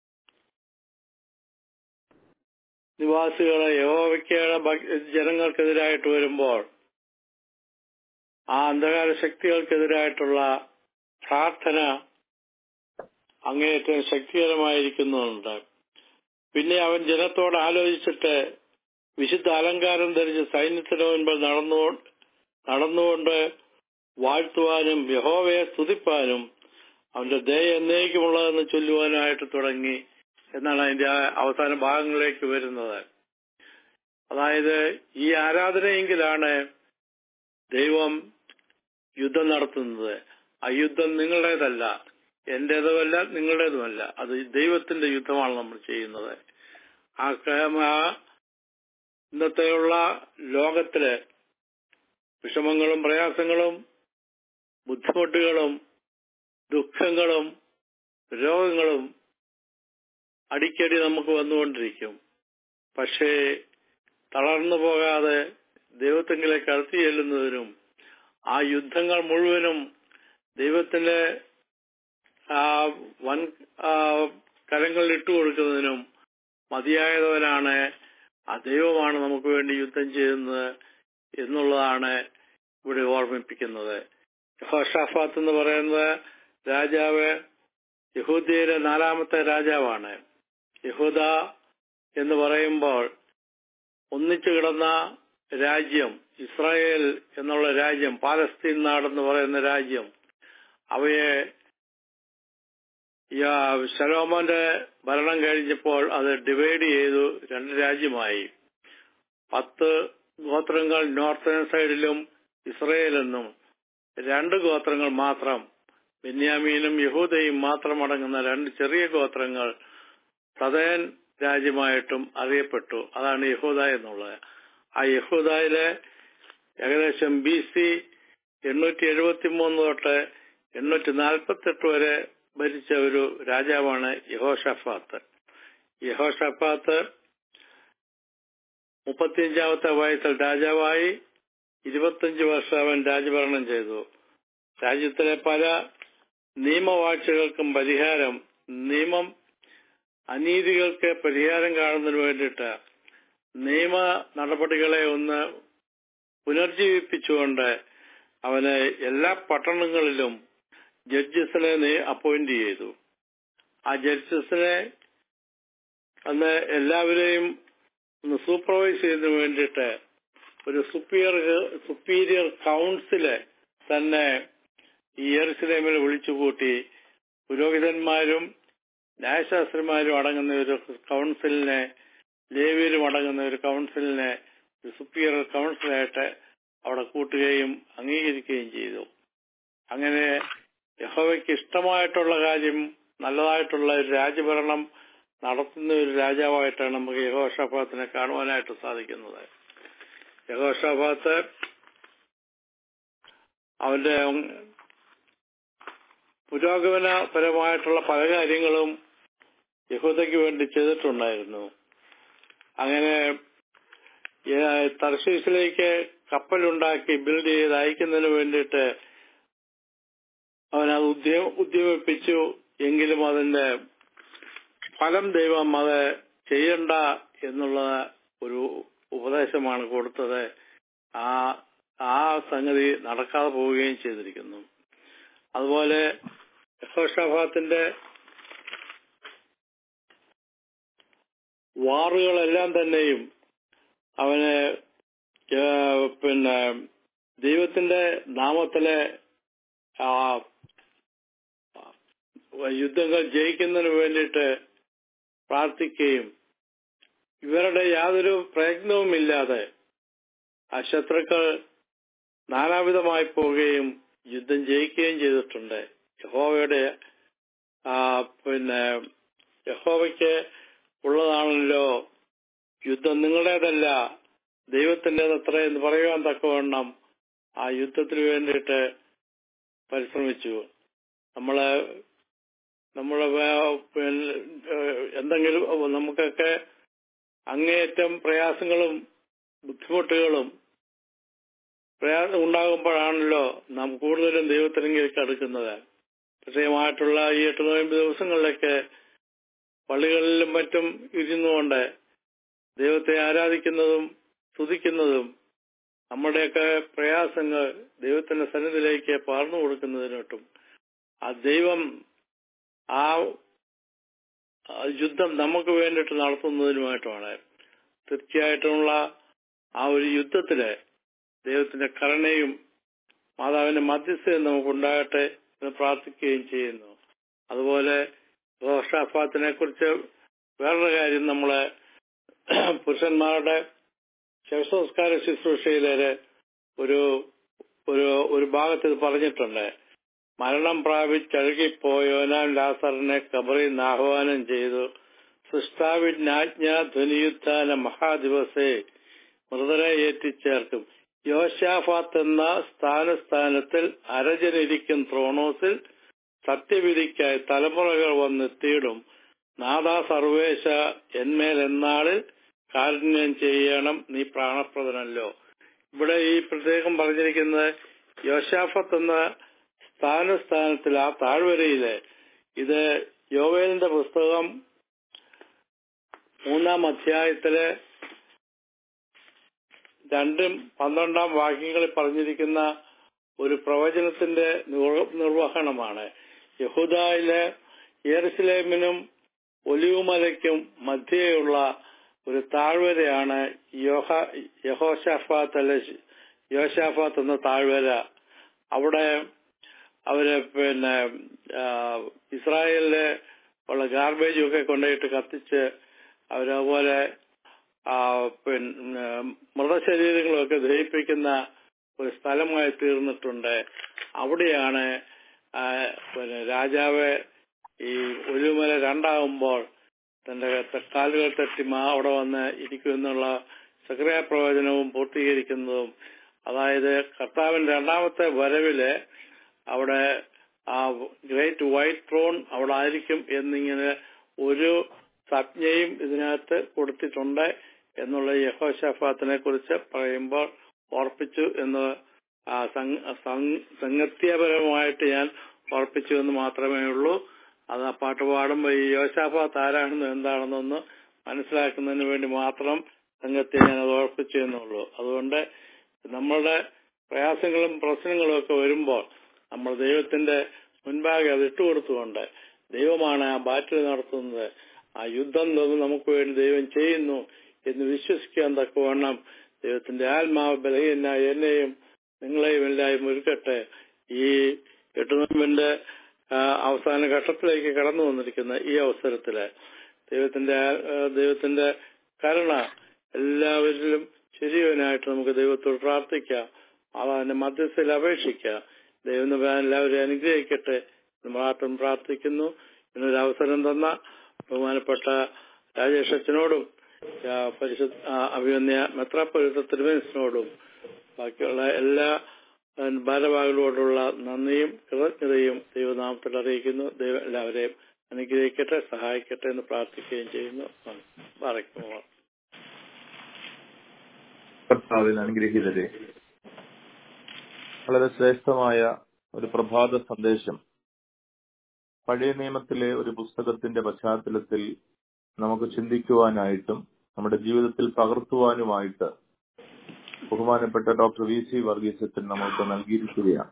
നിവാസികളെ യഹോവയ്ക്ക് ജനങ്ങൾക്കെതിരായിട്ട് വരുമ്പോൾ ആ അന്ധകാര ശക്തികൾക്കെതിരായിട്ടുള്ള പ്രാർത്ഥന അങ്ങേയറ്റം ശക്തികരമായിരിക്കുന്നുണ്ട്. പിന്നെ അവൻ ജനത്തോട് ആലോചിച്ചിട്ട് വിശുദ്ധ അലങ്കാരം ധരിച്ച് സൈന്യത്തിന് മുൻപിൽ നടന്നുകൊണ്ട് വാഴ്ത്തുവാനും യഹോവയെ സ്തുതിപ്പാനും അവന്റെ ദയ എന്നേക്കുമുള്ളതെന്ന് ചൊല്ലുവാനായിട്ട് തുടങ്ങി എന്നാണ് അതിന്റെ അവസാന ഭാഗങ്ങളിലേക്ക് വരുന്നത്. അതായത് ഈ ആരാധനയെങ്കിലാണ് ദൈവം യുദ്ധം നടത്തുന്നത്. ആ യുദ്ധം നിങ്ങളുടേതല്ല, എന്റേതുമല്ല, നിങ്ങളുടേതുമല്ല, അത് ദൈവത്തിന്റെ യുദ്ധമാണ് നമ്മൾ ചെയ്യുന്നത്. ഇന്നത്തെയുള്ള ലോകത്തില് വിഷമങ്ങളും പ്രയാസങ്ങളും ബുദ്ധിമുട്ടുകളും ദുഃഖങ്ങളും രോഗങ്ങളും അടിക്കടി നമുക്ക് വന്നുകൊണ്ടിരിക്കും. പക്ഷേ തളർന്നു പോകാതെ ദൈവത്തെങ്കിലേക്ക് അടുത്ത് ചെല്ലുന്നതിനും ആ യുദ്ധങ്ങൾ മുഴുവനും ദൈവത്തിന്റെ വൻ കരങ്ങളിൽ ഇട്ടുകൊടുക്കുന്നതിനും മതിയായവനാണ് ആ ദൈവമാണ് നമുക്ക് വേണ്ടി യുദ്ധം ചെയ്യുന്നത് എന്നുള്ളതാണ് ഇവിടെ ഓർമ്മിപ്പിക്കുന്നത്. യഹോശാഫാത്ത് എന്ന് പറയുന്നത് രാജാവ് യഹൂദയിലെ 4ാമത്തെ രാജാവാണ്. യഹൂദ എന്ന് പറയുമ്പോൾ ഒന്നിച്ചു കിടന്ന രാജ്യം, ഇസ്രായേൽ എന്നുള്ള രാജ്യം, പാലസ്തീൻ നാടെന്ന് പറയുന്ന രാജ്യം, അവയെ ശലോമോന്റെ ഭരണം കഴിഞ്ഞപ്പോൾ അത് ഡിവൈഡ് ചെയ്തു, 2 രാജ്യമായി. 10 ഗോത്രങ്ങൾ നോർത്തേൺ സൈഡിലും ഇസ്രായേലെന്നും 2 ഗോത്രങ്ങൾ മാത്രം, ബെന്യാമീനും യഹൂദയും മാത്രം അടങ്ങുന്ന 2 ചെറിയ ഗോത്രങ്ങൾ സദേൻ രാജ്യമായിട്ടും അറിയപ്പെട്ടു. അതാണ് യഹൂദ എന്നുള്ളത്. ആ യഹൂദയിലെ ഏകദേശം BC 873 തൊട്ട് 848 വരെ ഭരിച്ച ഒരു രാജാവാണ് യഹോശാഫാത്ത്. യഹോശാഫാത്ത് 35ാമത്തെ വയസ്സിൽ രാജാവായി 25 വർഷം അവൻ രാജഭരണം ചെയ്തു. രാജ്യത്തിലെ പല നിയമവാഴ്ചകൾക്കും അനീതികൾക്ക് പരിഹാരം കാണുന്നതിന് വേണ്ടിയിട്ട് നിയമ നടപടികളെ ഒന്ന് പുനർജീവിപ്പിച്ചുകൊണ്ട് അവന് എല്ലാ പട്ടണങ്ങളിലും ജഡ്ജസിനെ അപ്പോയിന്റ് ചെയ്തു. ആ ജഡ്ജസിനെ അന്ന് എല്ലാവരെയും ഒന്ന് സൂപ്പർവൈസ് ചെയ്യുന്നതിന് വേണ്ടിയിട്ട് ഒരു സുപ്പീരിയർ കൗൺസില് തന്നെ ഈ യെരുശലേമിൽ വിളിച്ചുകൂട്ടി പുരോഹിതന്മാരും ന്യായശാസ്ത്രിമാരും അടങ്ങുന്ന ഒരു കൗൺസിലിനെ, ലേവ്യരും അടങ്ങുന്ന ഒരു കൗൺസിലിനെ ഒരു സുപ്പീരിയർ കൗൺസിലായിട്ട് അവിടെ കൂട്ടുകയും അംഗീകരിക്കുകയും ചെയ്തു. അങ്ങനെ യഹോവയ്ക്ക് ഇഷ്ടമായിട്ടുള്ള കാര്യം, നല്ലതായിട്ടുള്ള ഒരു രാജ്യഭരണം നടത്തുന്ന ഒരു രാജാവായിട്ടാണ് നമുക്ക് യഹോശാഫാത്തിനെ കാണുവാനായിട്ട് സാധിക്കുന്നത്. യഹോശാഫാത്ത് അവന്റെ പുരോഗമനപരമായിട്ടുള്ള പല കാര്യങ്ങളും യഹൂദയ്ക്ക് വേണ്ടി ചെയ്തിട്ടുണ്ടായിരുന്നു. അങ്ങനെ തർശീസിലേക്ക് കപ്പലുണ്ടാക്കി ബിൽഡ് ചെയ്ത് അയക്കുന്നതിന് വേണ്ടിയിട്ട് അവനത് ഉദ്യമിപ്പിച്ചു. എങ്കിലും അതിന്റെ ഫലം ദൈവം അത് ചെയ്യണ്ട എന്നുള്ള ഒരു ഉപദേശമാണ് കൊടുത്തത്. ആ സംഗതി നടക്കാതെ പോവുകയും ചെയ്തിരിക്കുന്നു. അതുപോലെ യഹോശാഫാത്തിന്റെ വാറുകളെല്ലാം തന്നെയും അവന് ദൈവത്തിന്റെ നാമത്തിലെ യുദ്ധങ്ങൾ ജയിക്കുന്നതിന് വേണ്ടിയിട്ട് പ്രാർത്ഥിക്കുകയും ഇവരുടെ യാതൊരു പ്രയത്നവുമില്ലാതെ ആ ശത്രുക്കൾ നാനാവിധമായി പോവുകയും യുദ്ധം ജയിക്കുകയും ചെയ്തിട്ടുണ്ട്. യഹോവയ്ക്ക് ഉള്ളതാണല്ലോ യുദ്ധം, നിങ്ങളുടേതല്ല ദൈവത്തിൻ്റെതത്ര എന്ന് പറയുവാൻ തക്കവണ്ണം ആ യുദ്ധത്തിന് വേണ്ടിയിട്ട് പരിശ്രമിച്ചു. നമ്മളെ എന്തെങ്കിലും നമുക്കൊക്കെ അങ്ങേയറ്റം പ്രയാസങ്ങളും ബുദ്ധിമുട്ടുകളും ഉണ്ടാകുമ്പോഴാണല്ലോ നാം കൂടുതലും ദൈവത്തിലേക്ക് അടുക്കുന്നത്. പ്രത്യേകമായിട്ടുള്ള ഈ 8-9 ദിവസങ്ങളിലൊക്കെ പള്ളികളിലും മറ്റും ഇരുന്നുകൊണ്ട് ദൈവത്തെ ആരാധിക്കുന്നതും സ്തുതിക്കുന്നതും നമ്മുടെയൊക്കെ പ്രയാസങ്ങൾ ദൈവത്തിന്റെ സന്നിധിയിലേക്ക് പകർന്നു കൊടുക്കുന്നതിനോട്ടും ആ ദൈവം ആ യുദ്ധം നമുക്ക് വേണ്ടിയിട്ട് നടത്തുന്നതിനുമായിട്ടുമാണ്. തീർച്ചയായിട്ടുമുള്ള ആ ഒരു യുദ്ധത്തില് ദൈവത്തിന്റെ കരുണയും മാതാവിന്റെ മധ്യസ്ഥയും നമുക്കുണ്ടാകട്ടെ എന്ന് പ്രാർത്ഥിക്കുകയും ചെയ്യുന്നു. അതുപോലെ യഹോശാഫാത്തിനെ കുറിച്ച് വേറൊരു കാര്യം നമ്മള് പുരുഷന്മാരുടെ ശവസംസ്കാര ശുശ്രൂഷയിലെ ഒരു ഭാഗത്ത് പറഞ്ഞിട്ടുണ്ട്. മരണം പ്രാപിച്ചഴുകിപ്പോയോനാൻ ലാസറിനെ ഖബറിൽ ആഹ്വാനം ചെയ്തു. സൃഷ്ടാവിജ്ഞാജ്ഞ ധ്വനിയുത്ഥാന മഹാദിവസേ മൃതരെ ഏറ്റിച്ചേർക്കും. യോശാഫാത്ത് എന്ന സ്ഥാനത്തിൽ അരജനിരിക്കും ത്രോണോസിൽ സത്യവിധിക്കായി തലമുറകൾ വന്നെത്തിയിടും. നാദാ സർവേശ എന്മേൽ എന്നാളിൽ കാരുണ്യം ചെയ്യണം, നീ പ്രാണപ്രദനല്ലോ. ഇവിടെ ഈ പ്രത്യേകം പറഞ്ഞിരിക്കുന്നത് യോശാഫത്ത് എന്ന സ്ഥാനത്തിൽ ആ താഴ്വരയില് ഇത് യോവേലിന്റെ പുസ്തകം 3-ാം അധ്യായത്തില് 2-12 വാക്യങ്ങളിൽ പറഞ്ഞിരിക്കുന്ന ഒരു പ്രവചനത്തിന്റെ നിർവഹണമാണ്. യഹൂദയിലെ യെരുശലേമിനും ഒലിവുമലയ്ക്കും മധ്യേയുള്ള ഒരു താഴ്വരയാണ് യോശാഫാത്ത് എന്ന താഴ്വര. അവിടെ അവര് ഇസ്രായേലിലെ ഉള്ള ഗാർബേജും ഒക്കെ കൊണ്ടുപോയിട്ട് കത്തിച്ച് അവരതുപോലെ മൃതശരീരങ്ങളൊക്കെ ദഹിപ്പിക്കുന്ന ഒരു സ്ഥലമായി തീർന്നിട്ടുണ്ട്. അവിടെയാണ് രാജാവ് ഈ ഒലിവുമല 2ആകുമ്പോൾ തന്റെ കാലുകൾ തട്ടി അവിടെ വന്ന് ഇരിക്കുമെന്നുള്ള സഖറിയാ പ്രവചനവും പൂർത്തീകരിക്കുന്നതും. അതായത് കർത്താവിന്റെ 2ാമത്തെ വരവില് അവിടെ ആ ഗ്രേറ്റ് വൈറ്റ് ത്രോൺ അവിടെ ആയിരിക്കും എന്നിങ്ങനെ ഒരു സംജ്ഞയും ഇതിനകത്ത് കൊടുത്തിട്ടുണ്ട് എന്നുള്ള യഹോശാഫാത്തിനെ കുറിച്ച് പറയുമ്പോൾ ഓർപ്പിച്ചു എന്ന് സംഗത്യപരമായിട്ട് ഞാൻ ഓർപ്പിച്ചു എന്ന് മാത്രമേ ഉള്ളൂ. അത് ആ പാട്ട് പാടുമ്പോൾ ഈ യോശാഫാത്ത് ആരാണെന്നും എന്താണെന്നൊന്ന് മനസ്സിലാക്കുന്നതിന് വേണ്ടി മാത്രം സംഗത്യം ഞാൻ അത് ഓർപ്പിച്ചു എന്നുള്ളൂ. അതുകൊണ്ട് നമ്മളുടെ പ്രയാസങ്ങളും പ്രശ്നങ്ങളും ഒക്കെ വരുമ്പോൾ നമ്മൾ ദൈവത്തിന്റെ മുൻപാകെ അത് ഇട്ടുകൊടുത്തുകൊണ്ട് ദൈവമാണ് ആ ബാറ്റിൽ നടത്തുന്നത്, ആ യുദ്ധം നമുക്ക് വേണ്ടി ദൈവം ചെയ്യുന്നു എന്ന് വിശ്വസിക്കാൻ തക്കവണ്ണം ദൈവത്തിന്റെ ആത്മാവ് ബലഹീനായ എന്നെയും നിങ്ങളെയും എല്ലാവരും ഒരുക്കട്ടെ. ഈ 8 നോയമ്പിന്റെ അവസാന ഘട്ടത്തിലേക്ക് കടന്നു വന്നിരിക്കുന്ന ഈ അവസരത്തില് ദൈവത്തിന്റെ കരുണ എല്ലാവരിലും ശരിയവനായിട്ട് നമുക്ക് ദൈവത്തോട് പ്രാർത്ഥിക്കാം. അതിന്റെ മധ്യസ്ഥയിൽ അപേക്ഷിക്കാം. ദൈവം എല്ലാവരെയും അനുഗ്രഹിക്കട്ടെ എന്ന് മാത്രം പ്രാർത്ഥിക്കുന്നു. ഇന്നൊരു അവസരം തന്ന ബഹുമാനപ്പെട്ട രാജേഷ് അച്ഛനോടും അഭിമന്യ മെത്രാപ്പൊലീത്ത തിരുമേനിയോടും ബാക്കിയുള്ള എല്ലാ ഭാരവാഹികളോടുള്ള നന്ദിയും കൃതജ്ഞതയും ദൈവനാമത്തിൽ അറിയിക്കുന്നു. ദൈവം എല്ലാവരെയും അനുഗ്രഹിക്കട്ടെ, സഹായിക്കട്ടെ എന്ന് പ്രാർത്ഥിക്കുകയും ചെയ്യുന്നു. കർത്താവിൽ അനുഗ്രഹീതരെ, വളരെ ശ്രേഷ്ഠമായ ഒരു പ്രഭാത സന്ദേശം പഴയ നിയമത്തിലെ ഒരു പുസ്തകത്തിന്റെ പശ്ചാത്തലത്തിൽ നമുക്ക് ചിന്തിക്കുവാനായിട്ടും നമ്മുടെ ജീവിതത്തിൽ പകർത്തുവാനുമായിട്ട് ബഹുമാനപ്പെട്ട ഡോക്ടർ VC വർഗീസ് അച്ഛൻ നമ്മൾക്ക് നൽകിയിരിക്കുകയാണ്.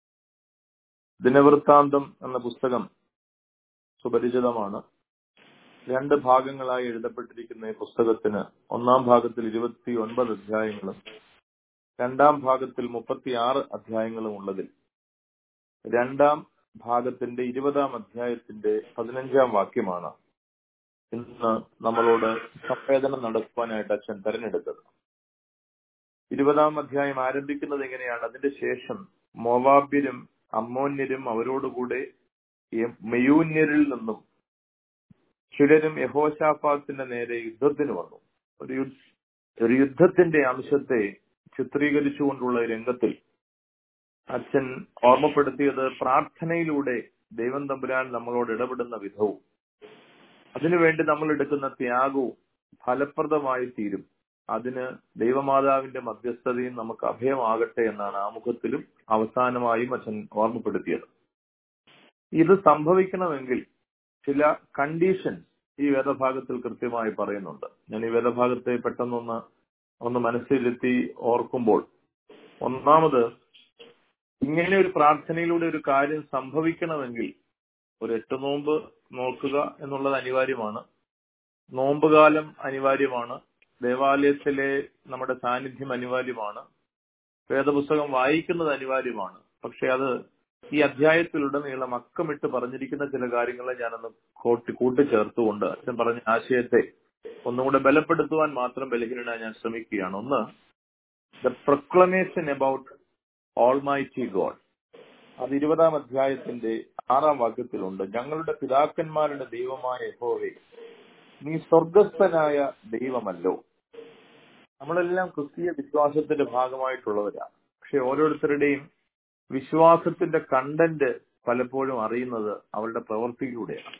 ദിനവൃത്താന്തം എന്ന പുസ്തകം സുപരിചിതമാണ്. 2 ഭാഗങ്ങളായി എഴുതപ്പെട്ടിരിക്കുന്ന ഈ പുസ്തകത്തിന് ഒന്നാം ഭാഗത്തിൽ 29 അധ്യായങ്ങളും രണ്ടാം ഭാഗത്തിൽ 36 അധ്യായങ്ങളും ഉള്ളതിൽ രണ്ടാം ഭാഗത്തിന്റെ 20-ാം അധ്യായത്തിന്റെ 15-ാം വാക്യമാണ് ഇന്ന് നമ്മളോട് സംവേദനം നടത്തുവാനായിട്ട് അച്ഛൻ തെരഞ്ഞെടുത്തത്. 20-ാം അധ്യായം ആരംഭിക്കുന്നത് എങ്ങനെയാണ്? അതിന്റെ ശേഷം മോവാബ്യരും അമ്മോന്യരും അവരോടുകൂടെ മെയൂന്യരിൽ നിന്നും ചിലരും യഹോശാഫാത്തിന്റെ നേരെ യുദ്ധത്തിന് വന്നു. ഒരു യുദ്ധത്തിന്റെ അംശത്തെ ചിത്രീകരിച്ചുകൊണ്ടുള്ള രംഗത്തിൽ അച്ഛൻ ഓർമ്മപ്പെടുത്തിയത് പ്രാർത്ഥനയിലൂടെ ദൈവം തമ്പുരാൻ നമ്മളോട് ഇടപെടുന്ന വിധവും അതിനുവേണ്ടി നമ്മൾ എടുക്കുന്ന ത്യാഗവും ഫലപ്രദമായി തീരും. അതിന് ദൈവമാതാവിന്റെ മധ്യസ്ഥതയും നമുക്ക് അഭയമാകട്ടെ എന്നാണ് ആമുഖത്തിലും അവസാനമായും അച്ഛൻ ഓർമ്മപ്പെടുത്തിയത്. ഇത് സംഭവിക്കണമെങ്കിൽ ചില കണ്ടീഷൻ ഈ വേദഭാഗത്തിൽ കൃത്യമായി പറയുന്നുണ്ട്. ഞാൻ ഈ വേദഭാഗത്തെ പെട്ടെന്നൊന്ന് മനസ്സിലെത്തി ഓർക്കുമ്പോൾ, ഒന്നാമത്, ഇങ്ങനെ ഒരു പ്രാർത്ഥനയിലൂടെ ഒരു കാര്യം സംഭവിക്കണമെങ്കിൽ ഒരു 8 നോമ്പ് നോക്കുക എന്നുള്ളത് അനിവാര്യമാണ്. നോമ്പുകാലം അനിവാര്യമാണ്. ദേവാലയത്തിലെ നമ്മുടെ സാന്നിധ്യം അനിവാര്യമാണ്. വേദപുസ്തകം വായിക്കുന്നത് അനിവാര്യമാണ്. പക്ഷെ അത് ഈ അധ്യായത്തിലുടനീളം അക്കമിട്ട് പറഞ്ഞിരിക്കുന്ന ചില കാര്യങ്ങളെ ഞാനൊന്ന് കൂട്ടിച്ചേർത്തുകൊണ്ട് അച്ഛൻ പറഞ്ഞ ആശയത്തെ ഒന്നുകൂടെ ബലപ്പെടുത്തുവാൻ മാത്രം ബലഹീനനായി ഞാൻ ശ്രമിക്കുകയാണ്. ഒന്ന്, the proclamation about almighty God. അത് 20-ാം അധ്യായത്തിന്റെ 6-ാം വാക്യത്തിലുണ്ട്. ഞങ്ങളുടെ പിതാക്കന്മാരുടെ ദൈവമായ യഹോവേ, നീ സ്വർഗസ്ഥനായ ദൈവമല്ലോ. നമ്മളെല്ലാം ക്രിസ്തീയ വിശ്വാസത്തിന്റെ ഭാഗമായിട്ടുള്ളവരാണ്. പക്ഷെ ഓരോരുത്തരുടെയും വിശ്വാസത്തിന്റെ കണ്ടന്റ് പലപ്പോഴും അറിയുന്നത് അവരുടെ പ്രവൃത്തിയിലൂടെയാണ്.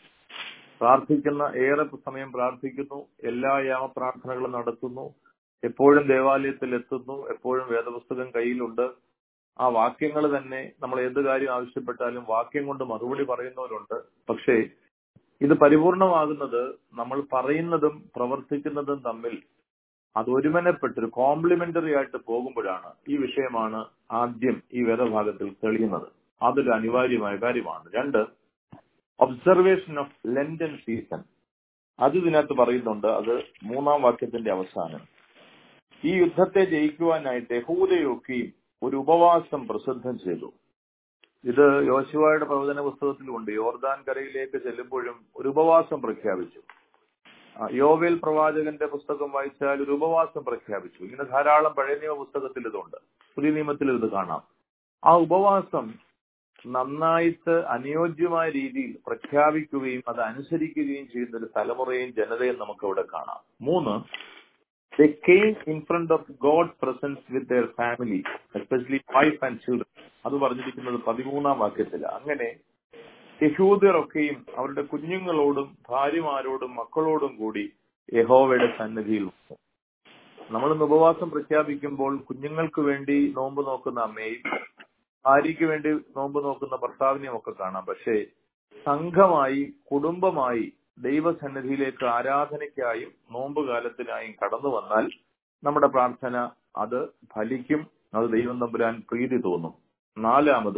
ഏറെ സമയം പ്രാർത്ഥിക്കുന്നു, എല്ലാ യാമപ്രാർത്ഥനകളും നടത്തുന്നു, എപ്പോഴും ദേവാലയത്തിൽ എത്തുന്നു, എപ്പോഴും വേദപുസ്തകം കയ്യിലുണ്ട്. ആ വാക്യങ്ങൾ തന്നെ നമ്മൾ എന്ത് കാര്യം ആവശ്യപ്പെട്ടാലും വാക്യം കൊണ്ട് മറുപടി പറയുന്നവരുണ്ട്. പക്ഷേ ഇത് പരിപൂർണമാകുന്നത് നമ്മൾ പറയുന്നതും പ്രവർത്തിക്കുന്നതും തമ്മിൽ അത് ഒരുമനപ്പെട്ടൊരു കോംപ്ലിമെന്ററി ആയിട്ട് പോകുമ്പോഴാണ്. ഈ വിഷയമാണ് ആദ്യം ഈ വേദഭാഗത്തിൽ തെളിയുന്നത്. അതൊരു അനിവാര്യമായ കാര്യമാണ്. 2, ഒബ്സർവേഷൻ ഓഫ് ലെന്റൻ സീസൺ. അത് ഇതിനകത്ത് പറയുന്നുണ്ട്. അത് 3-ാം വാക്യത്തിന്റെ അവസാനം. ഈ യുദ്ധത്തെ ജയിക്കുവാനായിട്ട് യഹൂദയൊക്കെയും ഒരു ഉപവാസം പ്രസിദ്ധം ചെയ്തു. ഇത് യോശുവയുടെ പ്രവചന പുസ്തകത്തിലുണ്ട്. യോർദാൻ കരയിലേക്ക് ചെല്ലുമ്പോഴും ഒരു ഉപവാസം പ്രഖ്യാപിച്ചു. യോവേൽ പ്രവാചകന്റെ പുസ്തകം വായിച്ചാൽ ഒരു ഉപവാസം പ്രഖ്യാപിച്ചു. ഇങ്ങനെ ധാരാളം പഴയ നിയമ പുസ്തകത്തിൽ ഇതുണ്ട്, പുതിയ നിയമത്തിൽ ഇത് കാണാം. ആ ഉപവാസം നന്നായിട്ട് അനുയോജ്യമായ രീതിയിൽ പ്രഖ്യാപിക്കുകയും അത് അനുസരിക്കുകയും ചെയ്യുന്ന ഒരു തലമുറയും ജനതയും നമുക്ക് അവിടെ കാണാം. 3, they came in front of God's presence with their family, especially wife and children. അത് പറഞ്ഞിരിക്കുന്നത് 13-ാം വാക്യത്തില്. അങ്ങനെ യഹൂദരൊക്കെയും അവരുടെ കുഞ്ഞുങ്ങളോടും ഭാര്യമാരോടും മക്കളോടും കൂടി യഹോവയുടെ സന്നിധിയിൽ വന്നു. നമ്മളിന്ന് ഉപവാസം പ്രഖ്യാപിക്കുമ്പോൾ കുഞ്ഞുങ്ങൾക്ക് വേണ്ടി നോമ്പ് നോക്കുന്ന അമ്മയും ഭാര്യയ്ക്ക് വേണ്ടി നോമ്പ് നോക്കുന്ന ഭർത്താവിനെയും ഒക്കെ കാണാം. പക്ഷേ സംഘമായി, കുടുംബമായി ദൈവസന്നിധിയിലേക്ക് ആരാധനയ്ക്കായും നോമ്പുകാലത്തിനായും കടന്നു വന്നാൽ നമ്മുടെ പ്രാർത്ഥന അത് ഫലിക്കും. അത് ദൈവം തമ്പുരാൻ പ്രീതി തോന്നും. 4,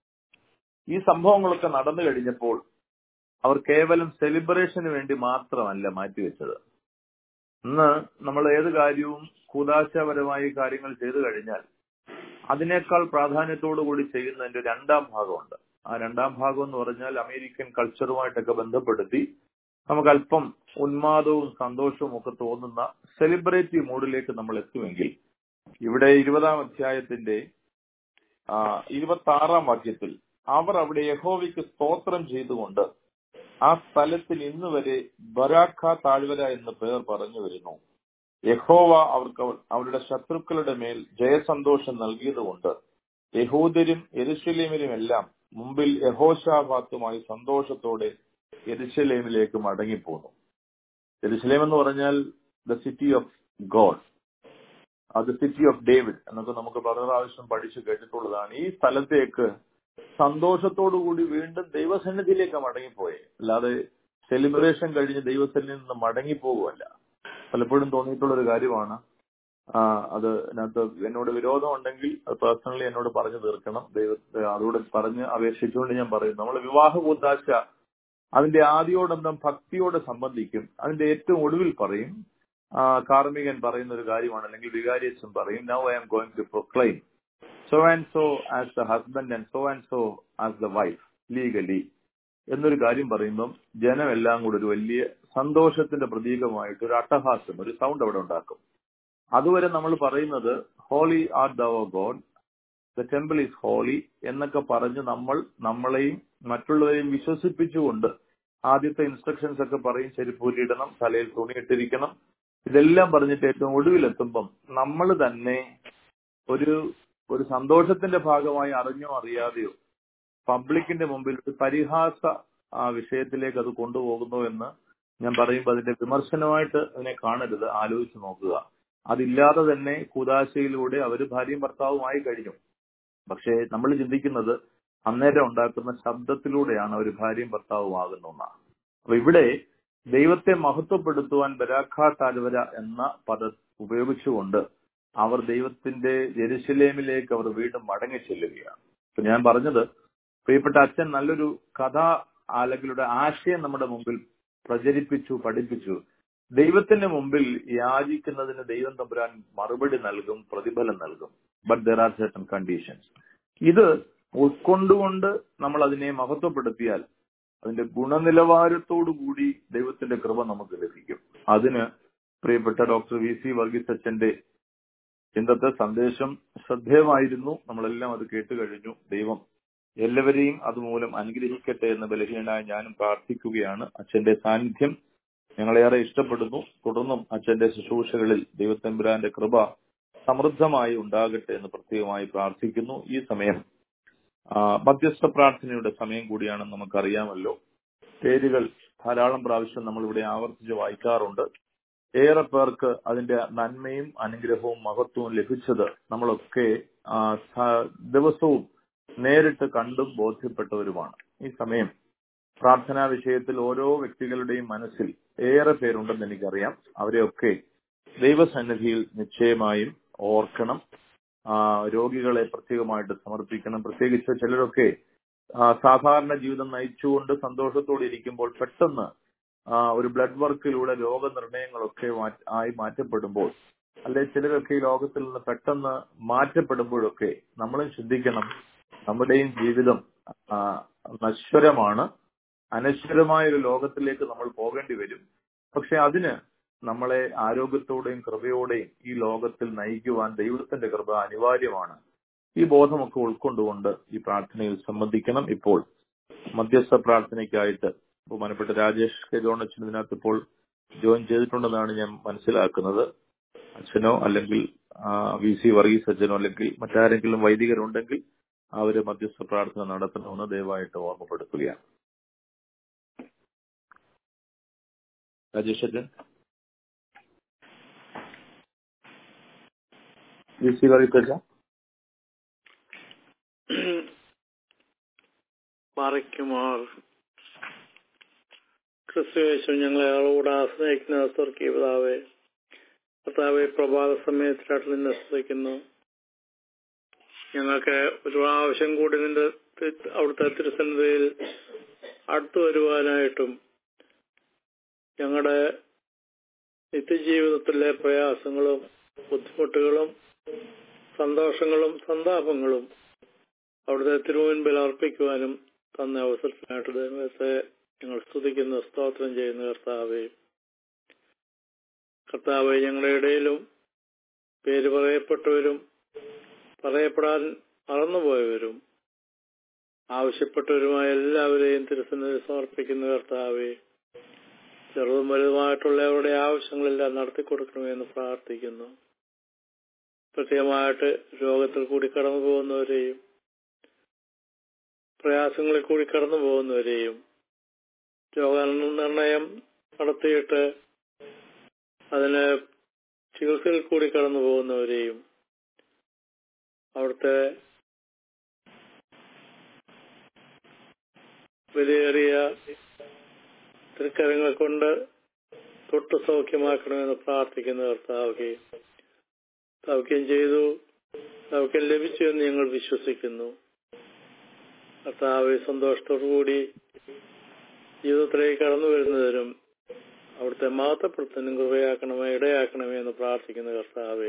ഈ സംഭവങ്ങളൊക്കെ നടന്നു കഴിഞ്ഞപ്പോൾ അവർ കേവലം സെലിബ്രേഷന് വേണ്ടി മാത്രമല്ല മാറ്റിവെച്ചത്. ഇന്ന് നമ്മൾ ഏത് കാര്യവും കൂദാശപരമായി കാര്യങ്ങൾ ചെയ്തു കഴിഞ്ഞാൽ അതിനേക്കാൾ പ്രാധാന്യത്തോടു കൂടി ചെയ്യുന്നതിന്റെ 2-ാം ഭാഗമുണ്ട്. ആ 2-ാം ഭാഗം എന്ന് പറഞ്ഞാൽ അമേരിക്കൻ കൾച്ചറുമായിട്ടൊക്കെ ബന്ധപ്പെടുത്തി നമുക്ക് അല്പം ഉന്മാദവും സന്തോഷവും ഒക്കെ തോന്നുന്ന സെലിബ്രേറ്റീവ് മൂഡിലേക്ക് നമ്മൾ എത്തുമെങ്കിൽ ഇവിടെ 20-ാം അധ്യായത്തിന്റെ 26-ാം വാക്യത്തിൽ അവർ അവിടെ യഹോവയ്ക്ക് സ്തോത്രം ചെയ്തുകൊണ്ട് ആ സ്ഥലത്തിൽ ഇന്ന് വരെ ബരാഖ താഴ്വര എന്ന് പേർ പറഞ്ഞു വരുന്നു. യഹോവ അവർക്ക് അവരുടെ ശത്രുക്കളുടെ മേൽ ജയസന്തോഷം നൽകിയതുകൊണ്ട് യഹൂദരും യെരൂശലേമിലും എല്ലാം മുമ്പിൽ യഹോശാഫാത്തുമായി സന്തോഷത്തോടെ യെരൂശലേമിലേക്ക് മടങ്ങിപ്പോന്നു. യെരൂശലേം എന്ന് പറഞ്ഞാൽ the city of God, the city of David എന്നൊക്കെ നമുക്ക് പല പ്രാവശ്യം പഠിച്ചു കേട്ടിട്ടുള്ളതാണ്. ഈ സ്ഥലത്തേക്ക് സന്തോഷത്തോടുകൂടി വീണ്ടും ദൈവസന്നിധിയിലേക്ക് മടങ്ങിപ്പോയേ, അല്ലാതെ സെലിബ്രേഷൻ കഴിഞ്ഞ് ദൈവസന്നിധിയിൽ നിന്ന് മടങ്ങിപ്പോകുമല്ല. പലപ്പോഴും തോന്നിയിട്ടുള്ള ഒരു കാര്യമാണ്. അത് അതിനകത്ത് എന്നോട് വിരോധം ഉണ്ടെങ്കിൽ അത് പേഴ്സണലി എന്നോട് പറഞ്ഞു തീർക്കണം. അതോട് പറഞ്ഞ് അപേക്ഷിച്ചുകൊണ്ട് ഞാൻ പറയും, നമ്മൾ വിവാഹ കൂതാശ അതിന്റെ ആദ്യോടന്തം ഭക്തിയോടെ സംബന്ധിക്കും. അതിന്റെ ഏറ്റവും ഒടുവിൽ പറയും, കാർമികൻ പറയുന്ന ഒരു കാര്യമാണ്, അല്ലെങ്കിൽ വികാരിയച്ഛൻ പറയും, now I am going to proclaim so and so as the husband and so as the wife legally എന്നൊരു കാര്യം പറയുമ്പം ജനം എല്ലാം കൂടെ ഒരു വലിയ സന്തോഷത്തിന്റെ പ്രതീകമായിട്ട് ഒരു അട്ടഹാസം, ഒരു സൗണ്ട് അവിടെ ഉണ്ടാക്കും. അതുവരെ നമ്മൾ പറയുന്നത് holy are the God, the temple is holy എന്നൊക്കെ പറഞ്ഞ് നമ്മളെയും മറ്റുള്ളവരെയും വിശ്വസിപ്പിച്ചുകൊണ്ട് ആദ്യത്തെ ഇൻസ്ട്രക്ഷൻസ് ഒക്കെ പറയും, ചെരുപ്പൂരിയിടണം, തലയിൽ തുണിയിട്ടിരിക്കണം, ഇതെല്ലാം പറഞ്ഞിട്ട് ഏറ്റവും ഒടുവിലെത്തുമ്പം നമ്മൾ തന്നെ ഒരു സന്തോഷത്തിന്റെ ഭാഗമായി അറിഞ്ഞോ അറിയാതെയോ പബ്ലിക്കിന്റെ മുമ്പിൽ ഒരു പരിഹാസ വിഷയത്തിലേക്ക് അത് കൊണ്ടുപോകുന്നു എന്ന് ഞാൻ പറയുമ്പോൾ അതിന്റെ വിമർശനമായിട്ട് അതിനെ കാണരുത്, ആലോചിച്ച് നോക്കുക. അതില്ലാതെ തന്നെ കൂദാശയിലൂടെ അവർ ഭാര്യയും ഭർത്താവുമായി കഴിഞ്ഞു. പക്ഷേ നമ്മൾ ചിന്തിക്കുന്നത് അന്നേരം ഉണ്ടാക്കുന്ന ശബ്ദത്തിലൂടെയാണ് അവർ ഭാര്യയും ഭർത്താവുമാകുന്നതെന്നാണ്. അപ്പൊ ഇവിടെ ദൈവത്തെ മഹത്വപ്പെടുത്തുവാൻ ബരാഖ താഴ്വര എന്ന പദം ഉപയോഗിച്ചുകൊണ്ട് അവർ ദൈവത്തിന്റെ യെരുശലേമിലേക്ക് അവർ വീണ്ടും മടങ്ങി ചെല്ലുകയാണ്. ഇപ്പൊ ഞാൻ പറഞ്ഞത്, പ്രിയപ്പെട്ട അച്ഛൻ നല്ലൊരു കഥ അല്ലെങ്കിൽ ആശയം നമ്മുടെ മുമ്പിൽ പ്രചരിപ്പിച്ചു, പഠിപ്പിച്ചു. ദൈവത്തിന്റെ മുമ്പിൽ യാചിക്കുന്നതിന് ദൈവം തമ്പുരാൻ മറുപടി നൽകും, പ്രതിഫലം നൽകും. But there are certain conditions. ഇത് ഉൾക്കൊണ്ടുകൊണ്ട് നമ്മൾ അതിനെ മഹത്വപ്പെടുത്തിയാൽ അതിന്റെ ഗുണനിലവാരത്തോടു കൂടി ദൈവത്തിന്റെ കൃപ നമുക്ക് ലഭിക്കും. അതിന് പ്രിയപ്പെട്ട ഡോക്ടർ വി സി വർഗീസ് അച്ഛന്റെ ഇന്നത്തെ സന്ദേശം ശ്രദ്ധേയമായിരുന്നു. നമ്മളെല്ലാം അത് കേട്ടുകഴിഞ്ഞു. ദൈവം എല്ലാവരെയും അതുമൂലം അനുഗ്രഹിക്കട്ടെ എന്ന് ബലഹീനനായ ഞാനും പ്രാർത്ഥിക്കുകയാണ്. അച്ഛന്റെ സാന്നിധ്യം ഞങ്ങളേറെ ഇഷ്ടപ്പെടുന്നു. തുടർന്നും അച്ഛന്റെ ശുശ്രൂഷകളിൽ ദൈവത്തമ്പുരാന്റെ കൃപ സമൃദ്ധമായി ഉണ്ടാകട്ടെ എന്ന് പ്രത്യേകമായി പ്രാർത്ഥിക്കുന്നു. ഈ സമയം മധ്യസ്ഥ പ്രാർത്ഥനയുടെ സമയം കൂടിയാണെന്ന് നമുക്കറിയാമല്ലോ. പേരുകൾ ധാരാളം പ്രാവശ്യം നമ്മളിവിടെ ആവർത്തിച്ച് വായിക്കാറുണ്ട്. ഏറെ പേർക്ക് അതിന്റെ നന്മയും അനുഗ്രഹവും മഹത്വവും ലഭിച്ചത് നമ്മളൊക്കെ ദിവസവും നേരിട്ട് കണ്ടും ബോധ്യപ്പെട്ടവരുമാണ്. ഈ സമയം പ്രാർത്ഥനാ വിഷയത്തിൽ ഓരോ വ്യക്തികളുടെയും മനസ്സിൽ ഏറെ പേരുണ്ടെന്ന് എനിക്കറിയാം. അവരെയൊക്കെ ദൈവസന്നിധിയിൽ നിശ്ചയമായും ഓർക്കണം. രോഗികളെ പ്രത്യേകമായിട്ട് സമർപ്പിക്കണം. പ്രത്യേകിച്ച് ചിലരൊക്കെ സാധാരണ ജീവിതം നയിച്ചുകൊണ്ട് സന്തോഷത്തോടെ ഇരിക്കുമ്പോൾ പെട്ടെന്ന് ഒരു ബ്ലഡ് വർക്കിലൂടെ രോഗനിർണയങ്ങളൊക്കെ ആയി മാറ്റപ്പെടുമ്പോൾ, അല്ലെങ്കിൽ ചിലരൊക്കെ ഈ ലോകത്തിൽ നിന്ന് പെട്ടെന്ന് മാറ്റപ്പെടുമ്പോഴൊക്കെ നമ്മളും ചിന്തിക്കണം, നമ്മുടെയും ജീവിതം നശ്വരമാണ്, അനശ്വരമായ ഒരു ലോകത്തിലേക്ക് നമ്മൾ പോകേണ്ടി വരും. പക്ഷെ അതിന് നമ്മളെ ആരോഗ്യത്തോടെയും കൃപയോടെയും ഈ ലോകത്തിൽ നയിക്കുവാൻ ദൈവത്തിന്റെ കൃപ അനിവാര്യമാണ്. ഈ ബോധമൊക്കെ ഉൾക്കൊണ്ടുകൊണ്ട് ഈ പ്രാർത്ഥനയിൽ സംബന്ധിക്കണം. ഇപ്പോൾ മധ്യസ്ഥ പ്രാർത്ഥനയ്ക്കായിട്ട് ബഹുമാനപ്പെട്ട രാജേഷ് കെ ജോൺ അച്ഛൻ ഇതിനകത്ത് ഇപ്പോൾ ജോയിൻ ചെയ്തിട്ടുണ്ടെന്നാണ് ഞാൻ മനസ്സിലാക്കുന്നത്. അച്ഛനോ അല്ലെങ്കിൽ വി സി വർഗീസ് അച്ഛനോ അല്ലെങ്കിൽ മറ്റാരെങ്കിലും വൈദികരുണ്ടെങ്കിൽ അവര് മധ്യസ്ഥ പ്രാർത്ഥന നടത്തണമെന്ന് ദയവായിട്ട് ഓർമ്മപ്പെടുത്തുകയാണ്. രാജേഷ് അച്ഛൻ, വി സി വർഗീസ് അച്ഛൻ. പാറയ്ക്കുമാർ ക്രിസ്തുയേശു ഞങ്ങളെ ആളോട് ആശ്രയിക്കുന്ന സ്വർഗീയ പിതാവേ, കർത്താവെ, പ്രഭാത സമയത്തിലായിട്ട് നിന്നെ സ്തുതിക്കുന്നു. ഞങ്ങൾക്ക് ഒരു പ്രാവശ്യം കൂടി നിന്റെ അവിടുത്തെ തിരുസന്നിധിയിൽ അടുത്തു വരുവാനായിട്ടും ഞങ്ങളുടെ നിത്യജീവിതത്തിലെ പ്രയാസങ്ങളും ബുദ്ധിമുട്ടുകളും സന്തോഷങ്ങളും സന്താപങ്ങളും അവിടുത്തെ തിരുമുൻപിൽ അർപ്പിക്കുവാനും തന്ന അവസരത്തിനായിട്ട് ദൈവത്തെ ഞങ്ങൾ സ്തുതിക്കുന്ന സ്തോത്രം ചെയ്യുന്ന കർത്താവെ, ഞങ്ങളുടെ ഇടയിലും പേര് പറയപ്പെട്ടവരും പറയപ്പെടാൻ മറന്നുപോയവരും ആവശ്യപ്പെട്ടവരുമായ എല്ലാവരെയും തിരുസന്നിധിയിൽ സമർപ്പിക്കുന്ന കർത്താവെ, ചെറുതും വലുതുമായിട്ടുള്ള അവരുടെ ആവശ്യങ്ങളെല്ലാം നടത്തിക്കൊടുക്കണമെന്ന് പ്രാർത്ഥിക്കുന്നു. പ്രത്യേകമായിട്ട് രോഗത്തിൽ കൂടി കടന്നു പോകുന്നവരെയും പ്രയാസങ്ങളിൽ കൂടി കടന്നു പോകുന്നവരെയും രോഗനിർണയം നടത്തിയിട്ട് അതിന് ചികിത്സയിൽ കൂടി കടന്നു പോകുന്നവരെയും അവിടുത്തെ വിലയേറിയ തൃക്കരങ്ങൾ കൊണ്ട് തൊട്ട് സൗഖ്യമാക്കണമെന്ന് പ്രാർത്ഥിക്കുന്ന കർത്താവേ, സൗഖ്യം ചെയ്തു, സൗഖ്യം ലഭിച്ചു എന്ന് ഞങ്ങൾ വിശ്വസിക്കുന്നു. കർത്താവെ, സന്തോഷത്തോടുകൂടി ജീവിതത്തിലേക്ക് കടന്നു വരുന്നതിനും അവിടുത്തെ മഹത്വപ്പെടുത്താനും കൃപയാക്കണമേ, ഇടയാക്കണമേ എന്ന് പ്രാർത്ഥിക്കുന്ന കർത്താവെ,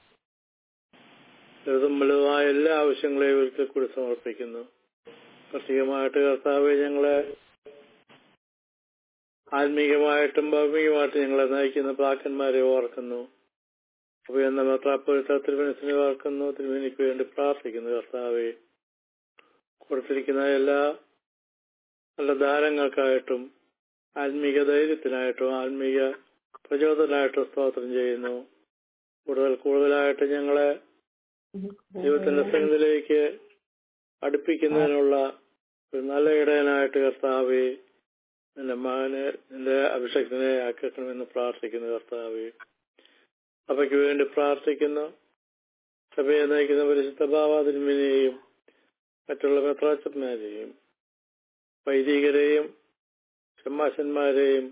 ലളിതം വലുതുമായ എല്ലാ ആവശ്യങ്ങളെയും ഒരിക്കൽ കൂടി സമർപ്പിക്കുന്നു. പ്രത്യേകമായിട്ട് കർത്താവെ, ഞങ്ങളെ ആത്മീകമായിട്ടും ഭൗമികമായിട്ടും ഞങ്ങളെ നയിക്കുന്ന പ്രാക്കന്മാരെ ഓർക്കുന്നു. അപ്പോൾ എന്ന മെത്രാപ്പൊലീത്ത തിരുമനസിനെ ഓർക്കുന്നു. തിരുമേനിക്ക് വേണ്ടി പ്രാർത്ഥിക്കുന്നു കർത്താവെ. കൊടുത്തിരിക്കുന്ന എല്ലാ നല്ല ദാനങ്ങൾക്കായിട്ടും ആത്മീക ധൈര്യത്തിനായിട്ടും ആത്മീക പ്രചോദനമായിട്ടും സ്തോത്രം ചെയ്യുന്നു. കൂടുതലായിട്ട് ഞങ്ങളെ ദൈവത്തിന്റെ സന്നിധിയിലേക്ക് അടുപ്പിക്കുന്നതിനുള്ള ഒരു നല്ല ഇടയനായിട്ട് കർത്താവെ, നിന്റെ മകനെ, നിന്റെ അഭിഷേകത്തിനെ ആക്കണമെന്ന് പ്രാർത്ഥിക്കുന്നു കർത്താവെ. സഭയ്ക്ക് വേണ്ടി പ്രാർത്ഥിക്കുന്നു. സഭയെ നയിക്കുന്ന പരിശുദ്ധ ബാവാതിരുമേനിയെയും മറ്റുള്ള മെത്രാച്ചന്മാരെയും വൈദികരെയും ഷമ്മാശന്മാരെയും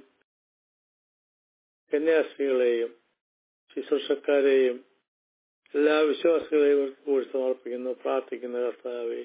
കന്യാസ്ത്രീകളെയും ശുശ്രൂഷക്കാരെയും എല്ലാ വിശ്വാസികളെയും കൂടി സമർപ്പിക്കുന്നു, പ്രാർത്ഥിക്കുന്ന കർത്താവെ.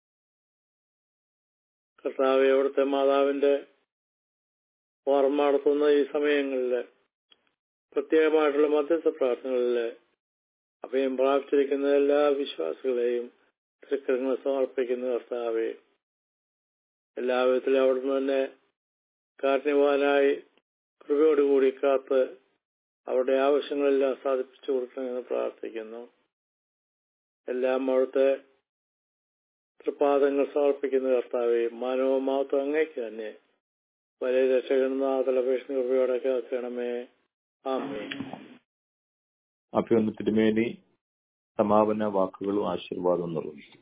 കർത്താവെ, അവിടുത്തെ മാതാവിന്റെ ഓർമ്മ നടത്തുന്ന ഈ സമയങ്ങളിൽ പ്രത്യേകമായിട്ടുള്ള മധ്യസ്ഥ പ്രാർത്ഥനകളിൽ അഭയം പ്രാപിച്ചിരിക്കുന്ന എല്ലാ വിശ്വാസികളെയും തിരുക്കരങ്ങൾ സമർപ്പിക്കുന്ന കർത്താവെ. എല്ലാ വിധത്തിലും അവിടുന്ന് തന്നെ കാരുണ്യവാനായി കൃപയോടുകൂടി കാത്ത് അവരുടെ ആവശ്യങ്ങളെല്ലാം സാധിപ്പിച്ചു കൊടുക്കണമെന്ന് പ്രാർത്ഥിക്കുന്നു. എല്ലാം അവിടുത്തെ തൃപാദങ്ങൾ സമർപ്പിക്കുന്ന കർത്താവെ, മാനവ മഹത്വം അങ്ങേക്ക് തന്നെ വലിയ രക്ഷകനാഥല ഭീഷണി കൃപയോടെ കേൾക്കണമേ. ആമേൻ. അഭിവന്ദ തിരുമേനി സമാപന വാക്കുകളും ആശീർവാദവും നിർവഹിക്കും.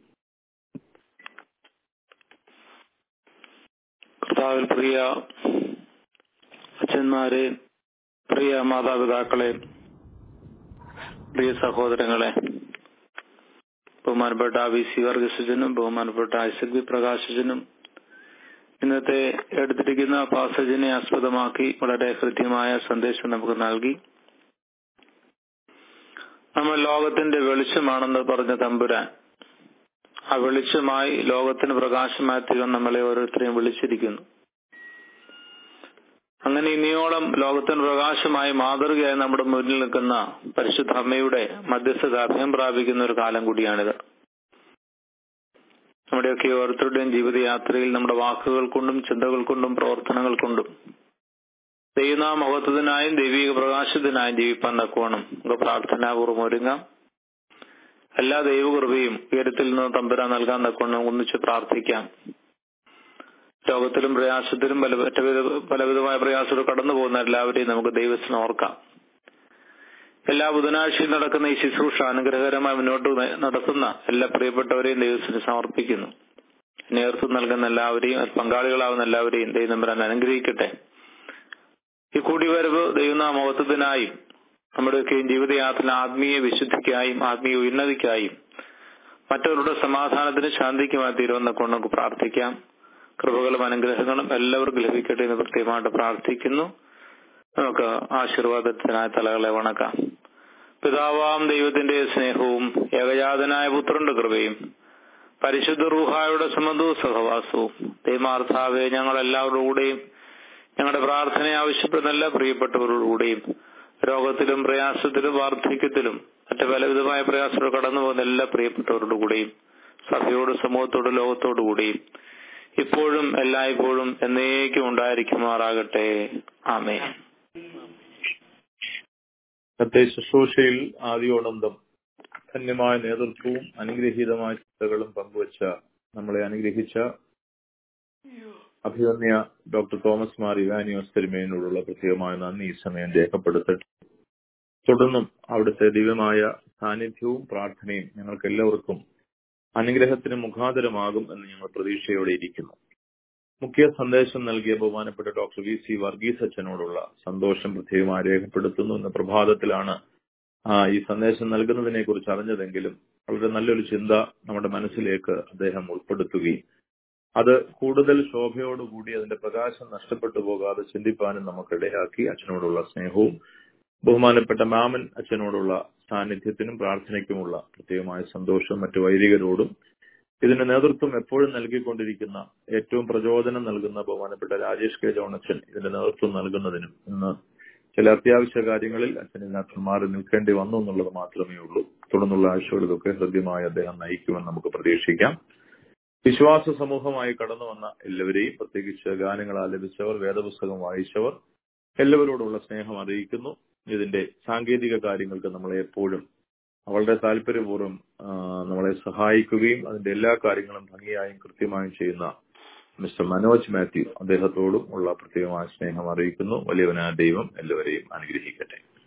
കർത്താവിൽ പ്രിയ അച്ഛന്മാരെ, പ്രിയ മാതാപിതാക്കളെ, പ്രിയ സഹോദരങ്ങളെ, ബഹുമാനപ്പെട്ട VC വർഗീസച്ചനും ബഹുമാനപ്പെട്ട ഐസക് വി പ്രകാശനും ഇന്നത്തെ എടുത്തിരിക്കുന്ന പാസേജിനെ ആസ്പദമാക്കി വളരെ ഹൃദ്യമായ സന്ദേശം നമുക്ക് നൽകി. നമ്മൾ ലോകത്തിന്റെ വെളിച്ചമാണെന്ന് പറഞ്ഞ തമ്പുരാൻ ആ വെളിച്ചമായി ലോകത്തിന് പ്രകാശമായി തീരാൻ നമ്മളെ ഓരോരുത്തരെയും വിളിച്ചിരിക്കുന്നു. അങ്ങനെ ഇനിയോളം ലോകത്തിന് പ്രകാശമായി മാതൃകയായി നമ്മുടെ മുന്നിൽ നിൽക്കുന്ന പരിശുദ്ധ അമ്മയുടെ മധ്യസ്ഥത അഭയം പ്രാപിക്കുന്ന ഒരു കാലം കൂടിയാണിത്. നമ്മുടെയൊക്കെ ഓരോരുത്തരുടെയും ജീവിതയാത്രയിൽ നമ്മുടെ വാക്കുകൾ കൊണ്ടും ചിന്തകൾ കൊണ്ടും പ്രവർത്തനങ്ങൾ കൊണ്ടും ദൈവനാമ മഹത്വത്തിനായും ദൈവിക പ്രകാശത്തിനായും ജീവിപ്പാൻ തക്കവണ്ണം നമുക്ക് പ്രാർത്ഥനാപൂർവ്വം ഒരുങ്ങാം. എല്ലാ ദൈവകൃപയും ഉയരത്തിൽ നിന്ന് തമ്പുരാൻ നൽകാൻ തക്കവണ്ണം ഒന്നിച്ച് പ്രാർത്ഥിക്കാം. ലോകത്തിലും പ്രയാസത്തിലും പലവിധമായ പ്രയാസങ്ങൾ കടന്നു പോകുന്ന എല്ലാവരെയും നമുക്ക് ദൈവത്തിന് ഓർക്കാം. എല്ലാ ബുധനാഴ്ചയും നടക്കുന്ന ഈ ശുശ്രൂഷ അനുഗ്രഹകരമായി മുന്നോട്ട് നടത്തുന്ന എല്ലാ പ്രിയപ്പെട്ടവരെയും ദൈവത്തിന് സമർപ്പിക്കുന്നു. നേതൃത്വം നൽകുന്ന എല്ലാവരെയും പങ്കാളികളാവുന്ന എല്ലാവരെയും ദൈവം തമ്പുരാൻ അനുഗ്രഹിക്കട്ടെ. ഈ കൂടിവരവ് ദൈവനാമഹത്വത്തിനായും നമ്മുടെയൊക്കെയും ജീവിതയാത്ര ആത്മീയ വിശുദ്ധിക്കായും ആത്മീയ ഉന്നതിക്കായും മറ്റവരുടെ സമാധാനത്തിന് ശാന്തിക്കുമായി തീരുമെന്ന കൊണ്ട് നമുക്ക് പ്രാർത്ഥിക്കാം. കൃപകളും അനുഗ്രഹങ്ങളും എല്ലാവർക്കും ലഭിക്കട്ടെ എന്ന് പ്രത്യേകമായിട്ട് പ്രാർത്ഥിക്കുന്നു. നമുക്ക് ആശീർവാദത്തിനായ തലകളെ വണക്കാം. പിതാവാം ദൈവത്തിന്റെ സ്നേഹവും ഏകജാതനായ പുത്രന്റെ കൃപയും പരിശുദ്ധ റൂഹായുടെ സംബന്ധവും സഹവാസവും ദൈവമാർത്താവെ ഞങ്ങളെല്ലാവരുടെ കൂടെയും ഞങ്ങളുടെ പ്രാർത്ഥന ആവശ്യപ്പെടുന്ന എല്ലാ പ്രിയപ്പെട്ടവരോടുകൂടെയും രോഗത്തിലും പ്രയാസത്തിലും വാർദ്ധക്യത്തിലും മറ്റു പലവിധമായ പ്രയാസങ്ങൾ കടന്നു പോകുന്ന എല്ലാ പ്രിയപ്പെട്ടവരുടെ കൂടെയും സഭയോട് സമൂഹത്തോട് ലോകത്തോടുകൂടിയും ഇപ്പോഴും എല്ലായ്പ്പോഴും എന്നേക്കും ഉണ്ടായിരിക്കുമാറാകട്ടെ. ആമേൻ. ഇന്നത്തെ ശുശ്രൂഷയിൽ ആദിയോടന്തം ധന്യമായ നേതൃത്വവും അനുഗ്രഹീതമായ ചിന്തകളും പങ്കുവച്ച നമ്മളെ അനുഗ്രഹിച്ച അഭിവന്യ ഡോക്ടർ തോമസ് മാർ ഇവാനിയോസ് തിരുമേനിയോടുള്ള പ്രത്യേകമായ നന്ദി ഈ സമയം രേഖപ്പെടുത്തട്ടെ. തുടർന്നും അവിടുത്തെ ദിവ്യമായ സാന്നിധ്യവും പ്രാർത്ഥനയും ഞങ്ങൾക്ക് എല്ലാവർക്കും അനുഗ്രഹത്തിന് മുഖാന്തരമാകും എന്ന് ഞങ്ങൾ പ്രതീക്ഷയോടെ ഇരിക്കുന്നു. മുഖ്യ സന്ദേശം നൽകിയ ബഹുമാനപ്പെട്ട ഡോക്ടർ VC വർഗീസ് അച്ഛനോടുള്ള സന്തോഷം പ്രത്യേകമായി രേഖപ്പെടുത്തുന്നു. ഇന്ന് പ്രഭാതത്തിലാണ് ഈ സന്ദേശം നൽകുന്നതിനെ കുറിച്ച് അറിഞ്ഞതെങ്കിലും വളരെ നല്ലൊരു ചിന്ത നമ്മുടെ മനസ്സിലേക്ക് അദ്ദേഹം ഉൾപ്പെടുത്തുകയും അത് കൂടുതൽ ശോഭയോടുകൂടി അതിന്റെ പ്രകാശം നഷ്ടപ്പെട്ടു പോകാതെ ചിന്തിപ്പാനും നമുക്കിടയാക്കി അച്ഛനോടുള്ള സ്നേഹവും ബഹുമാനപ്പെട്ട മാമൻ അച്ഛനോടുള്ള സാന്നിധ്യത്തിനും പ്രാർത്ഥനയ്ക്കുമുള്ള പ്രത്യേകമായ സന്തോഷം മറ്റു വൈദികരോടും ഇതിന് നേതൃത്വം എപ്പോഴും നൽകിക്കൊണ്ടിരിക്കുന്ന ഏറ്റവും പ്രചോദനം നൽകുന്ന ബഹുമാനപ്പെട്ട രാജേഷ് കെ ജോണച്ചൻ ഇതിന്റെ നേതൃത്വം നൽകുന്നതിനും ഇന്ന് ചില അത്യാവശ്യ കാര്യങ്ങളിൽ അച്ഛനിനകത്ത് മാറി നിൽക്കേണ്ടി വന്നു എന്നുള്ളത് മാത്രമേ ഉള്ളൂ. തുടർന്നുള്ള ആഴ്ചകളിലൊക്കെ ഹൃദ്യമായി അദ്ദേഹം നയിക്കുമെന്ന് നമുക്ക് പ്രതീക്ഷിക്കാം. വിശ്വാസ സമൂഹമായി കടന്നു വന്ന എല്ലാവരെയും, പ്രത്യേകിച്ച് ഗാനങ്ങൾ ആലപിച്ചവർ, വേദപുസ്തകം വായിച്ചവർ, എല്ലാവരോടുള്ള സ്നേഹം അറിയിക്കുന്നു. ഇതിന്റെ സാങ്കേതിക കാര്യങ്ങൾക്ക് നമ്മളെ എപ്പോഴും വളരെ താല്പര്യപൂർവ്വം നമ്മളെ സഹായിക്കുകയും അതിന്റെ എല്ലാ കാര്യങ്ങളും ഭംഗിയായും കൃത്യമായും ചെയ്യുന്ന മിസ്റ്റർ മനോജ് മാത്യു, അദ്ദേഹത്തോടും ഉള്ള പ്രത്യേകമായ സ്നേഹം അറിയിക്കുന്നു. വലിയവനായ ദൈവം എല്ലാവരെയും അനുഗ്രഹിക്കട്ടെ.